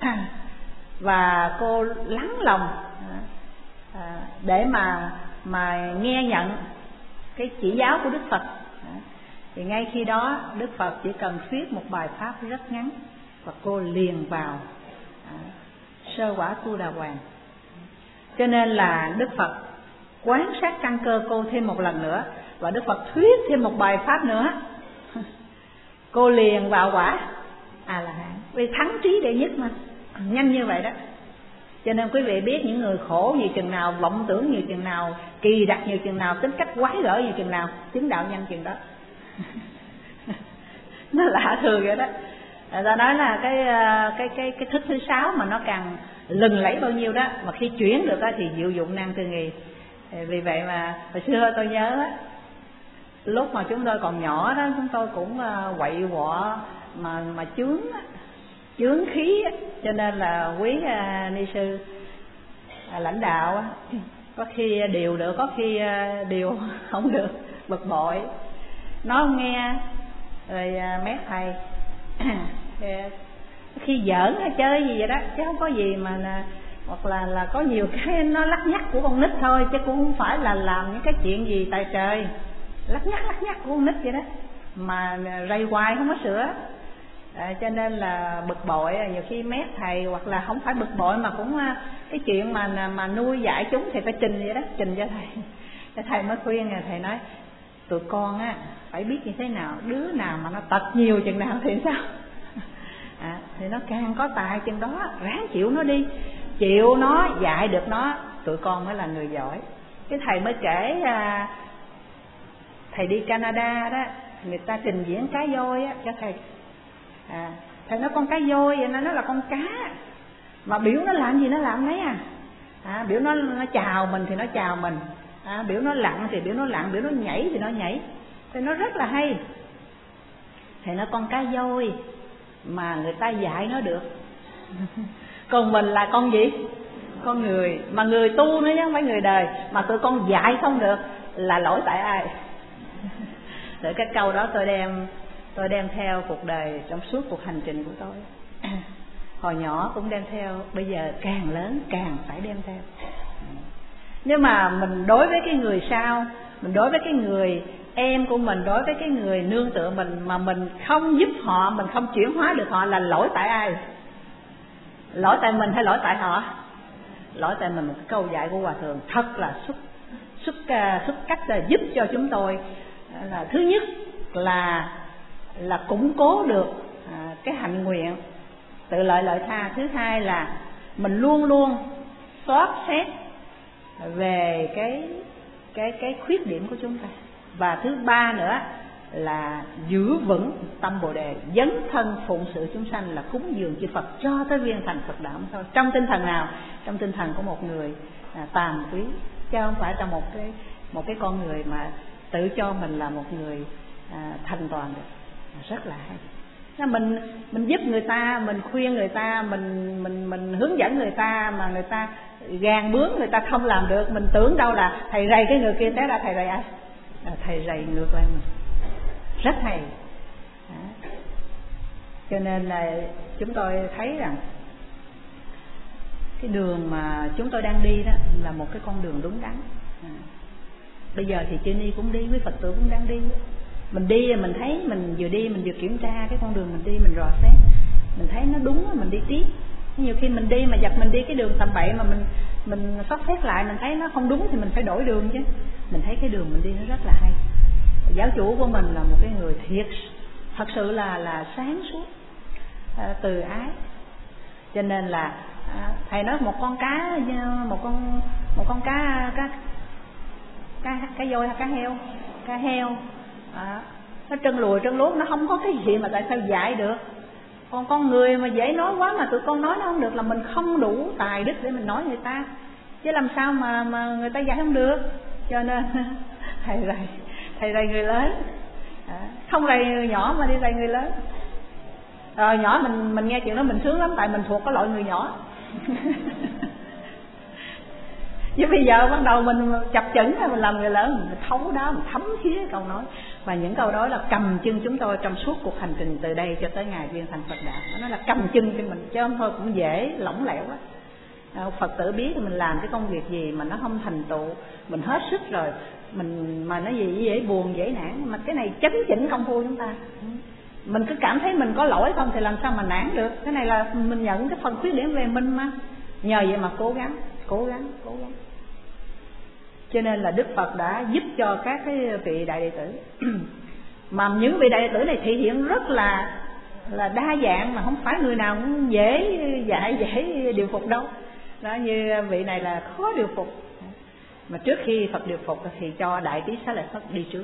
và cô lắng lòng để mà mà nghe nhận cái chỉ giáo của Đức Phật. Thì ngay khi đó Đức Phật chỉ cần thuyết một bài pháp rất ngắn và cô liền vào à, sơ quả Tu Đà Hoàng. Cho nên là Đức Phật quán sát căn cơ cô thêm một lần nữa, và Đức Phật thuyết thêm một bài pháp nữa, cô liền vào quả A La Hán. Vì thắng trí đệ nhất mà, nhanh như vậy đó. Cho nên quý vị biết những người khổ nhiều chừng nào, vọng tưởng nhiều chừng nào, kỳ đặc nhiều chừng nào, tính cách quái gở nhiều chừng nào, chứng đạo nhanh chừng đó. Nó lạ thường vậy đó. Người ta nói là cái cái cái cái thức thứ sáu mà nó càng lừng lẫy bao nhiêu đó, mà khi chuyển được đó thì diệu dụng nan tư nghì. Vì vậy mà hồi xưa tôi nhớ đó, lúc mà chúng tôi còn nhỏ đó, chúng tôi cũng quậy quọ mà mà chướng chướng khí, cho nên là quý uh, ni sư uh, lãnh đạo có khi điều được, có khi uh, điều không được, bực bội, nói không nghe, rồi uh, mét thầy khi giỡn hay chơi gì vậy đó, chứ không có gì mà là, hoặc là là có nhiều cái nó lắc nhắc của con nít thôi, chứ cũng không phải là làm những cái chuyện gì tài trời, lắc nhắc lắc nhắc của con nít vậy đó, mà rầy hoài không có sửa. À, cho nên là bực bội, nhiều khi mét thầy, hoặc là không phải bực bội mà cũng cái chuyện mà mà nuôi dạy chúng thì phải trình vậy đó, trình cho thầy. Cái thầy mới khuyên, thầy nói tụi con á phải biết như thế nào, đứa nào mà nó tật nhiều chừng nào thì sao, à, thì nó càng có tài chừng đó, ráng chịu nó đi, chịu nó, dạy được nó, tụi con mới là người giỏi. Cái thầy mới kể à, thầy đi Canada đó, người ta trình diễn cá voi á cho thầy. À, thầy nói con cá voi vậy, nó nói là con cá, mà biểu nó làm gì nó làm đấy à, à biểu nó nó chào mình thì nó chào mình, à, biểu nó lặn thì biểu nó lặn, biểu nó nhảy thì nó nhảy, thì nó rất là hay. Thầy nói con cá voi mà người ta dạy nó được, còn mình là con gì? Con người, mà người tu nữa chứ không phải người đời, mà tụi con dạy không được là lỗi tại ai? Để cái câu đó tôi đem tôi đem theo cuộc đời, trong suốt cuộc hành trình của tôi. Hồi nhỏ cũng đem theo, bây giờ càng lớn càng phải đem theo. Nếu mà mình đối với cái người sau, mình đối với cái người em của mình, đối với cái người nương tựa mình mà mình không giúp họ, mình không chuyển hóa được họ, là lỗi tại ai? Lỗi tại mình hay lỗi tại họ? Lỗi tại mình. Một cái câu dạy của Hòa Thượng thật là xuất xuất xuất cách là giúp cho chúng tôi là thứ nhất là là củng cố được à, cái hạnh nguyện tự lợi lợi tha. Thứ hai là mình luôn luôn soát xét về cái cái cái khuyết điểm của chúng ta. Và thứ ba nữa là giữ vững tâm Bồ Đề, dấn thân phụng sự chúng sanh, là cúng dường chư Phật cho tới viên thành Phật đạo thôi. Trong tinh thần nào? Trong tinh thần của một người à, tàm quý, chứ không phải trong một cái một cái con người mà tự cho mình là một người à, thành toàn được. Rất là hay. Mình mình giúp người ta, mình khuyên người ta, mình mình mình hướng dẫn người ta, mà người ta gàn bướng, người ta không làm được, mình tưởng đâu là thầy rầy cái người kia, té ra thầy rầy ai? À, thầy rầy ngược lại mình. Rất hay. Đó. Cho nên là chúng tôi thấy rằng cái đường mà chúng tôi đang đi đó là một cái con đường đúng đắn. À. Bây giờ thì Chư Ni cũng đi, với Phật tử cũng đang đi. Mình đi mình thấy, mình vừa đi mình vừa kiểm tra cái con đường mình đi, mình rò xét, mình thấy nó đúng mình đi tiếp. Nhiều khi mình đi mà giật mình đi cái đường tầm bậy mà mình mình xót xét lại, mình thấy nó không đúng thì mình phải đổi đường chứ. Mình thấy cái đường mình đi nó rất là hay. Giáo chủ của mình là một cái người thiệt thật sự là là sáng suốt, à, từ ái. Cho nên là à, thầy nói một con cá, một con một con cá cá cá cá voi hay cá heo, cá heo. À, nó trân lùi trân luốt, nó không có cái gì mà tại sao dạy được. Còn con người mà dễ nói quá mà tụi con nói nó không được là mình không đủ tài đức để mình nói người ta, chứ làm sao mà mà người ta dạy không được. Cho nên thầy rầy thầy rầy người lớn, không rầy người nhỏ mà đi rầy người lớn. Rồi nhỏ mình mình nghe chuyện đó mình sướng lắm, tại mình thuộc cái loại người nhỏ. Chứ bây giờ bắt đầu mình chập chững mình làm người lớn, mình thấu đó, mình thấm thía câu nói. Và những câu đó là cầm chân chúng tôi trong suốt cuộc hành trình từ đây cho tới ngày viên thành Phật đạo. Nó là cầm chân cho mình, chứ không thôi cũng dễ lỏng lẻo quá. Phật tử biết mình làm cái công việc gì mà nó không thành tựu, mình hết sức rồi, mình mà nó gì dễ buồn dễ nản. Mà cái này chánh chỉnh công phu chúng ta, mình cứ cảm thấy mình có lỗi không thì làm sao mà nản được. Cái này là mình nhận cái phần khuyết điểm về mình mà, nhờ vậy mà cố gắng cố gắng cố gắng. Cho nên là Đức Phật đã giúp cho các cái vị đại đệ tử. Mà những vị đại đệ tử này thể hiện rất là là đa dạng, mà không phải người nào cũng dễ dạy dễ điều phục đâu. Đó, như vị này là khó điều phục, mà trước khi Phật điều phục thì cho Đại Trí Xá Lợi Phất đi trước.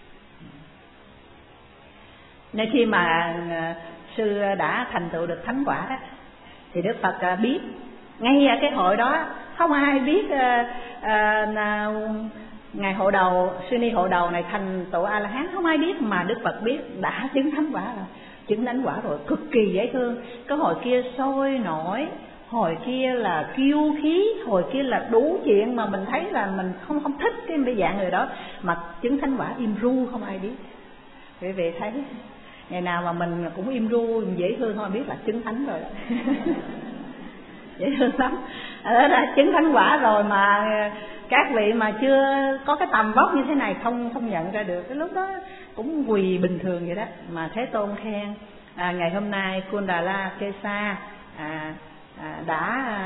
Nên khi mà sư đã thành tựu được thánh quả đó, thì Đức Phật biết ngay ở cái hội đó không ai biết uh, uh, ngài hộ đầu, sư ni hộ đầu này thành tựu A La Hán, không ai biết, mà Đức Phật biết đã chứng thánh quả rồi, chứng thánh quả rồi, cực kỳ dễ thương. Cái hồi kia sôi nổi, hồi kia là kiêu khí, hồi kia là đủ chuyện mà mình thấy là mình không không thích cái dạng người đó, mà chứng thánh quả im ru không ai biết. Quý vị thấy ngày nào mà mình cũng im ru dễ thương thôi biết là chứng thánh rồi. Dễ thương lắm. Ở đó chứng thánh quả rồi mà các vị mà chưa có cái tầm vóc như thế này không không nhận ra được. Cái lúc đó cũng quỳ bình thường vậy đó, mà Thế Tôn khen à, ngày hôm nay Kundala Kesa à, à, đã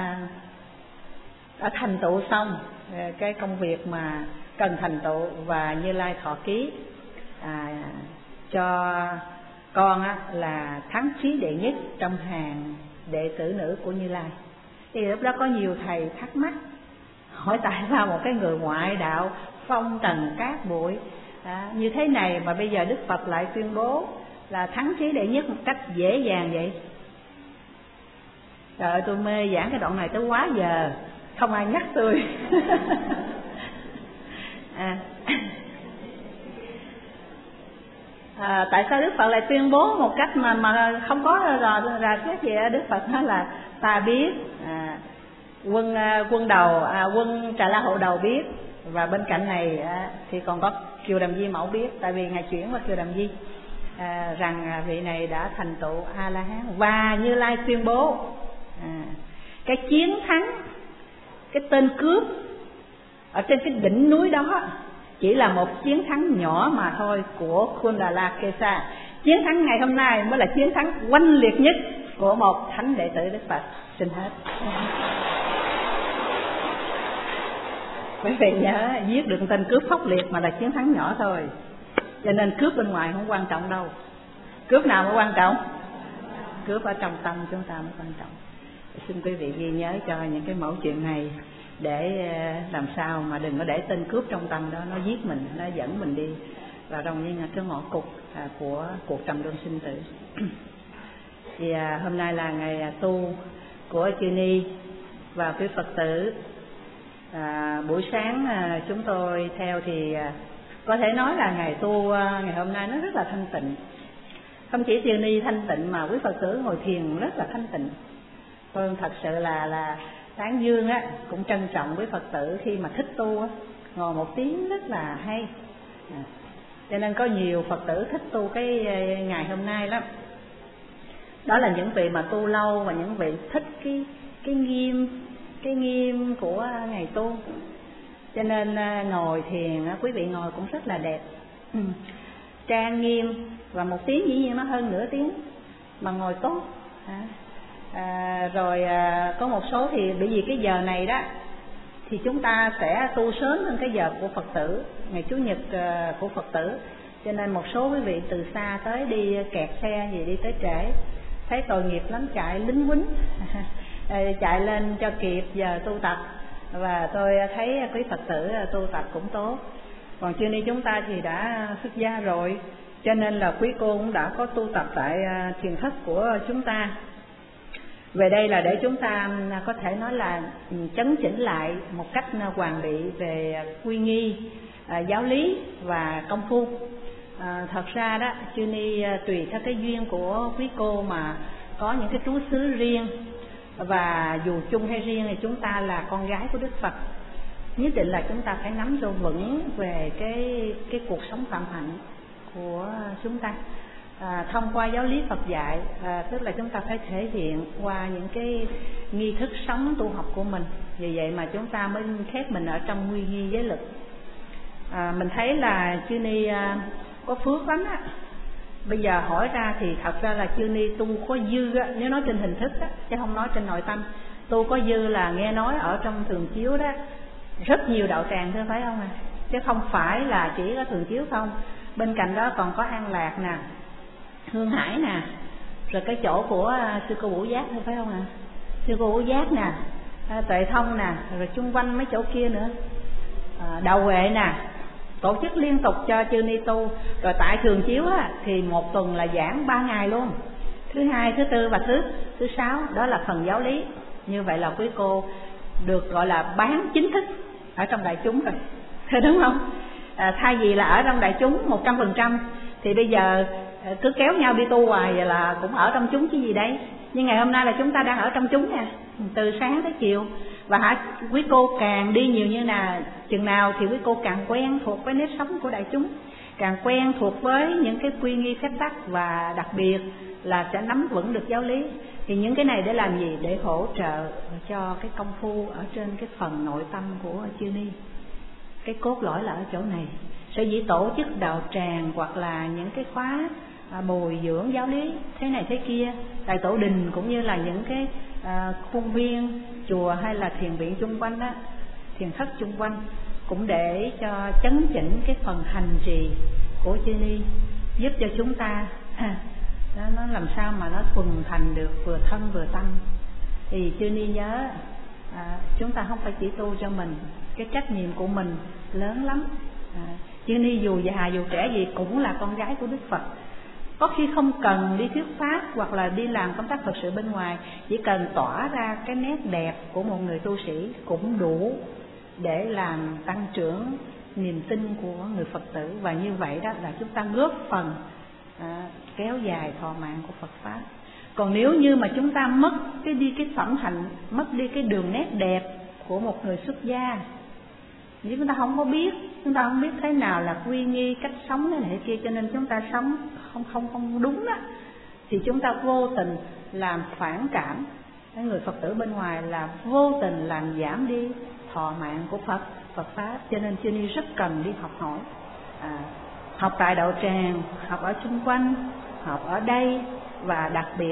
đã thành tựu xong cái công việc mà cần thành tựu, và Như Lai thọ ký à, cho con á, là thắng trí đệ nhất trong hàng đệ tử nữ của Như Lai. Thì lúc đó có nhiều thầy thắc mắc hỏi tại sao một cái người ngoại đạo phong trần cát bụi à, như thế này mà bây giờ Đức Phật lại tuyên bố là thắng trí đệ nhất một cách dễ dàng vậy. Trời ơi, tôi mê giảng cái đoạn này tới quá giờ, không ai nhắc tôi. à. À, tại sao Đức Phật lại tuyên bố một cách mà mà không có rà rà xét gì? Đức Phật nói là ta biết, à, quân quân đầu à, quân Trà La hộ đầu biết, và bên cạnh này à, thì còn có Kiều Đàm Di mẫu biết, tại vì ngài chuyển qua Kiều Đàm Di à, rằng vị này đã thành tựu A La Hán. Và Như Lai tuyên bố à, cái chiến thắng, cái tên cướp ở trên cái đỉnh núi đó chỉ là một chiến thắng nhỏ mà thôi của Kundala Kesa. Chiến thắng ngày hôm nay mới là chiến thắng oanh liệt nhất của một thánh đệ tử Đức Phật. Xin hết. Quý vị nhớ, giết được tên cướp khốc liệt mà là chiến thắng nhỏ thôi. Cho nên cướp bên ngoài không quan trọng đâu. Cướp nào mới quan trọng? Cướp ở trong tâm chúng ta mới quan trọng. Xin quý vị ghi nhớ cho những cái mẫu chuyện này, để làm sao mà đừng có để tên cướp trong tâm đó nó giết mình, nó dẫn mình đi vào trong những cái ngõ cụt của cuộc trầm luân sinh tử. Thì à, hôm nay là ngày tu của Chư Ni và quý Phật tử. À, buổi sáng à, chúng tôi theo thì à, có thể nói là ngày tu à, ngày hôm nay nó rất là thanh tịnh. Không chỉ Chư Ni thanh tịnh mà quý Phật tử ngồi thiền rất là thanh tịnh. Tôi thật sự là là tán dương á, cũng trân trọng với Phật tử khi mà thích tu á, ngồi một tiếng rất là hay. À, cho nên có nhiều Phật tử thích tu cái ngày hôm nay lắm. Đó là những vị mà tu lâu và những vị thích cái cái nghiêm cái nghiêm của ngày tu. Cho nên ngồi thiền quý vị ngồi cũng rất là đẹp, ừ. trang nghiêm, và một tiếng dĩ nhiên nó hơn nửa tiếng mà ngồi tốt. À, à, rồi à, có một số thì bởi vì cái giờ này đó thì chúng ta sẽ tu sớm hơn cái giờ của Phật tử, ngày Chủ nhật à, của Phật tử. Cho nên một số quý vị từ xa tới đi kẹt xe gì đi tới trễ, thấy tội nghiệp lắm, chạy lính quýnh chạy lên cho kịp giờ tu tập. Và tôi thấy quý Phật tử tu tập cũng tốt. Còn Chư Ni chúng ta thì đã xuất gia rồi, cho nên là quý cô cũng đã có tu tập tại thiền thất của chúng ta. Về đây là để chúng ta có thể nói là chấn chỉnh lại một cách hoàn bị về quy nghi, giáo lý và công phu. À, thật ra đó, Chư Ni tùy theo cái duyên của quý cô mà có những cái trú xứ riêng, và dù chung hay riêng thì chúng ta là con gái của Đức Phật, nhất định là chúng ta phải nắm cho vững về cái cái cuộc sống phạm hạnh của chúng ta. À, thông qua giáo lý Phật dạy, à, tức là chúng ta phải thể hiện qua những cái nghi thức sống tu học của mình. Vì vậy mà chúng ta mới khép mình ở trong nguy nghi giới lực. À, mình thấy là Chư Ni à, có phước lắm á. Bây giờ hỏi ra thì thật ra là Chư Ni tu có dư á, nếu nói trên hình thức á, chứ không nói trên nội tâm. Tu có dư là nghe nói ở trong Thường Chiếu đó, rất nhiều đạo tràng thôi, phải không à? Chứ không phải là chỉ có Thường Chiếu không. Bên cạnh đó còn có An Lạc nè, Hương Hải nè, rồi cái chỗ của Sư Cô Bửu Giác thôi, phải không ạ? À? Sư Cô Bửu Giác nè, Tuệ Thông nè, rồi chung quanh mấy chỗ kia nữa, à, Đầu Huệ nè, tổ chức liên tục cho Chư Ni tu. Rồi tại Thường Chiếu á, thì một tuần là giảng ba ngày luôn, thứ hai, thứ tư và thứ thứ sáu, đó là phần giáo lý. Như vậy là quý cô được gọi là bán chính thức ở trong đại chúng rồi, đúng không? À, thay vì là ở trong đại chúng một trăm phần trăm thì bây giờ cứ kéo nhau đi tu hoài, vậy là cũng ở trong chúng chứ gì đấy. Nhưng ngày hôm nay là chúng ta đang ở trong chúng nè, từ sáng tới chiều. Và hả, quý cô càng đi nhiều như nào, chừng nào thì quý cô càng quen thuộc với nếp sống của đại chúng, càng quen thuộc với những cái quy nghi phép tắc, và đặc biệt là sẽ nắm vững được giáo lý. Thì những cái này để làm gì? Để hỗ trợ cho cái công phu ở trên cái phần nội tâm của Chư Ni. Cái cốt lõi là ở chỗ này. Sở dĩ tổ chức đạo tràng hoặc là những cái khóa à, bồi dưỡng giáo lý thế này thế kia tại tổ đình, cũng như là những cái à, khuôn viên chùa hay là thiền viện chung quanh đó, thiền thất chung quanh, cũng để cho chấn chỉnh cái phần hành trì của Chư Ni, giúp cho chúng ta ha, nó, nó làm sao mà nó thuần thành được vừa thân vừa tâm. Thì Chư Ni nhớ à, chúng ta không phải chỉ tu cho mình, cái trách nhiệm của mình lớn lắm. à, Chư Ni dù già dù trẻ gì cũng là con gái của Đức Phật. Có khi không cần đi thuyết pháp hoặc là đi làm công tác Phật sự bên ngoài, chỉ cần tỏa ra cái nét đẹp của một người tu sĩ cũng đủ để làm tăng trưởng niềm tin của người Phật tử. Và như vậy đó là chúng ta góp phần à, kéo dài thọ mạng của Phật Pháp. Còn nếu như mà chúng ta mất cái đi cái phẩm hạnh, mất đi cái đường nét đẹp của một người xuất gia, nếu chúng ta không có biết, chúng ta không biết thế nào là quy nghi, cách sống thế này kia, cho nên chúng ta sống không không không đúng đó, thì chúng ta vô tình làm phản cảm cái người Phật tử bên ngoài, là vô tình làm giảm đi thọ mạng của Phật Phật Pháp. Cho nên Chư Ni rất cần đi học hỏi, à, học tại đạo tràng, học ở xung quanh, học ở đây, và đặc biệt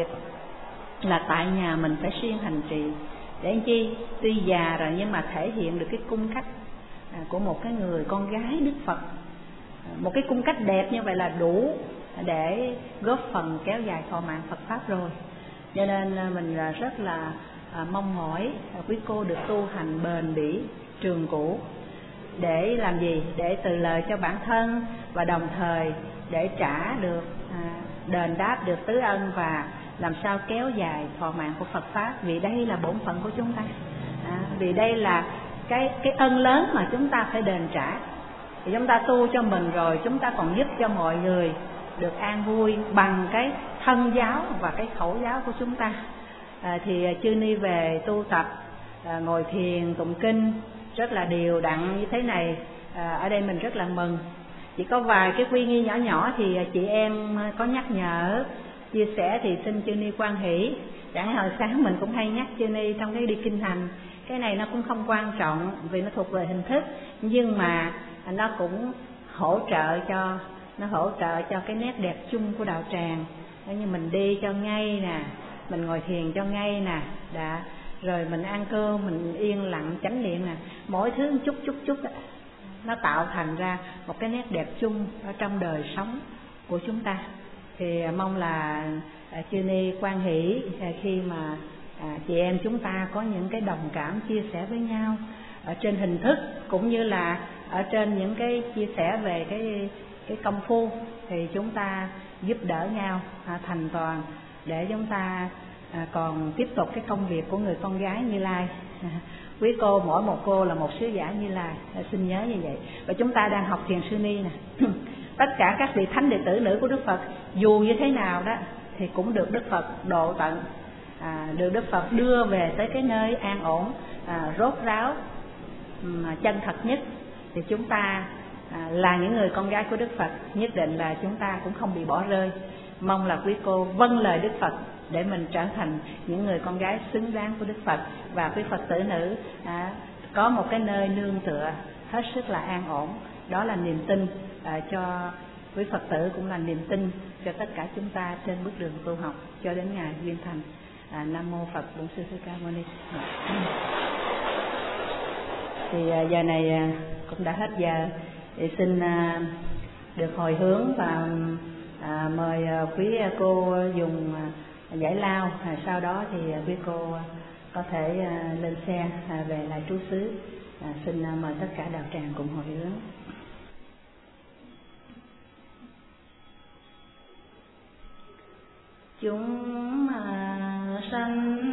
là tại nhà mình phải siêng hành trì. Để anh chi tuy già rồi nhưng mà thể hiện được cái cung cách à, của một cái người con gái Đức Phật, à, một cái cung cách đẹp như vậy là đủ để góp phần kéo dài thọ mạng Phật Pháp rồi. Cho nên mình rất là à, mong mỏi à, quý cô được tu hành bền bỉ, trường cũ, để làm gì? Để từ lời cho bản thân, và đồng thời để trả được à, đền đáp được tứ ân, và làm sao kéo dài thọ mạng của Phật Pháp. Vì đây là bổn phận của chúng ta, à, vì đây là cái cái ân lớn mà chúng ta phải đền trả. Thì chúng ta tu cho mình rồi, chúng ta còn giúp cho mọi người được an vui bằng cái thân giáo và cái khẩu giáo của chúng ta. à, Thì Chư Ni về tu tập, à, ngồi thiền, tụng kinh rất là đều đặn như thế này, à, ở đây mình rất là mừng. Chỉ có vài cái quy nghi nhỏ nhỏ thì chị em có nhắc nhở, chia sẻ, thì xin Chư Ni quan hỷ. Chẳng hồi sáng mình cũng hay nhắc Chư Ni trong cái đi kinh hành, cái này nó cũng không quan trọng vì nó thuộc về hình thức, nhưng mà nó cũng hỗ trợ cho nó hỗ trợ cho cái nét đẹp chung của đạo tràng. Nếu như mình đi cho ngay nè, mình ngồi thiền cho ngay nè, đã rồi mình ăn cơm mình yên lặng chánh niệm nè, mỗi thứ một chút chút chút đó, nó tạo thành ra một cái nét đẹp chung ở trong đời sống của chúng ta. Thì mong là à, Chư Ni quan hỷ à, khi mà à, chị em chúng ta có những cái đồng cảm chia sẻ với nhau ở trên hình thức, cũng như là ở trên những cái chia sẻ về cái cái công phu thì chúng ta giúp đỡ nhau à, thành toàn để chúng ta à, còn tiếp tục cái công việc của người con gái Như Lai. À, quý cô mỗi một cô là một sứ giả Như Lai, à, xin nhớ như vậy. Và chúng ta đang học thiền sư ni nè. Tất cả các vị thánh đệ tử nữ của Đức Phật dù như thế nào đó thì cũng được Đức Phật độ tận, à, được Đức Phật đưa về tới cái nơi an ổn, à, rốt ráo, mà chân thật nhất. Thì chúng ta à, là những người con gái của Đức Phật, nhất định là chúng ta cũng không bị bỏ rơi. Mong là quý cô vâng lời Đức Phật để mình trở thành những người con gái xứng đáng của Đức Phật, và quý Phật tử nữ à, có một cái nơi nương tựa hết sức là an ổn. Đó là niềm tin à, cho quý Phật tử, cũng là niềm tin cho tất cả chúng ta trên bước đường tu học cho đến ngày viên thành. à, Nam mô Phật Bổn Sư Thích Ca Mâu Ni. Thì à, giờ này à, cũng đã hết giờ, thì xin à, được hồi hướng và à, mời à, quý cô dùng à, giải lao. à, sau đó thì à, quý cô có thể à, lên xe à, về lại trú xứ. à, xin à, mời tất cả đạo tràng cùng hồi hướng. Chúng sanh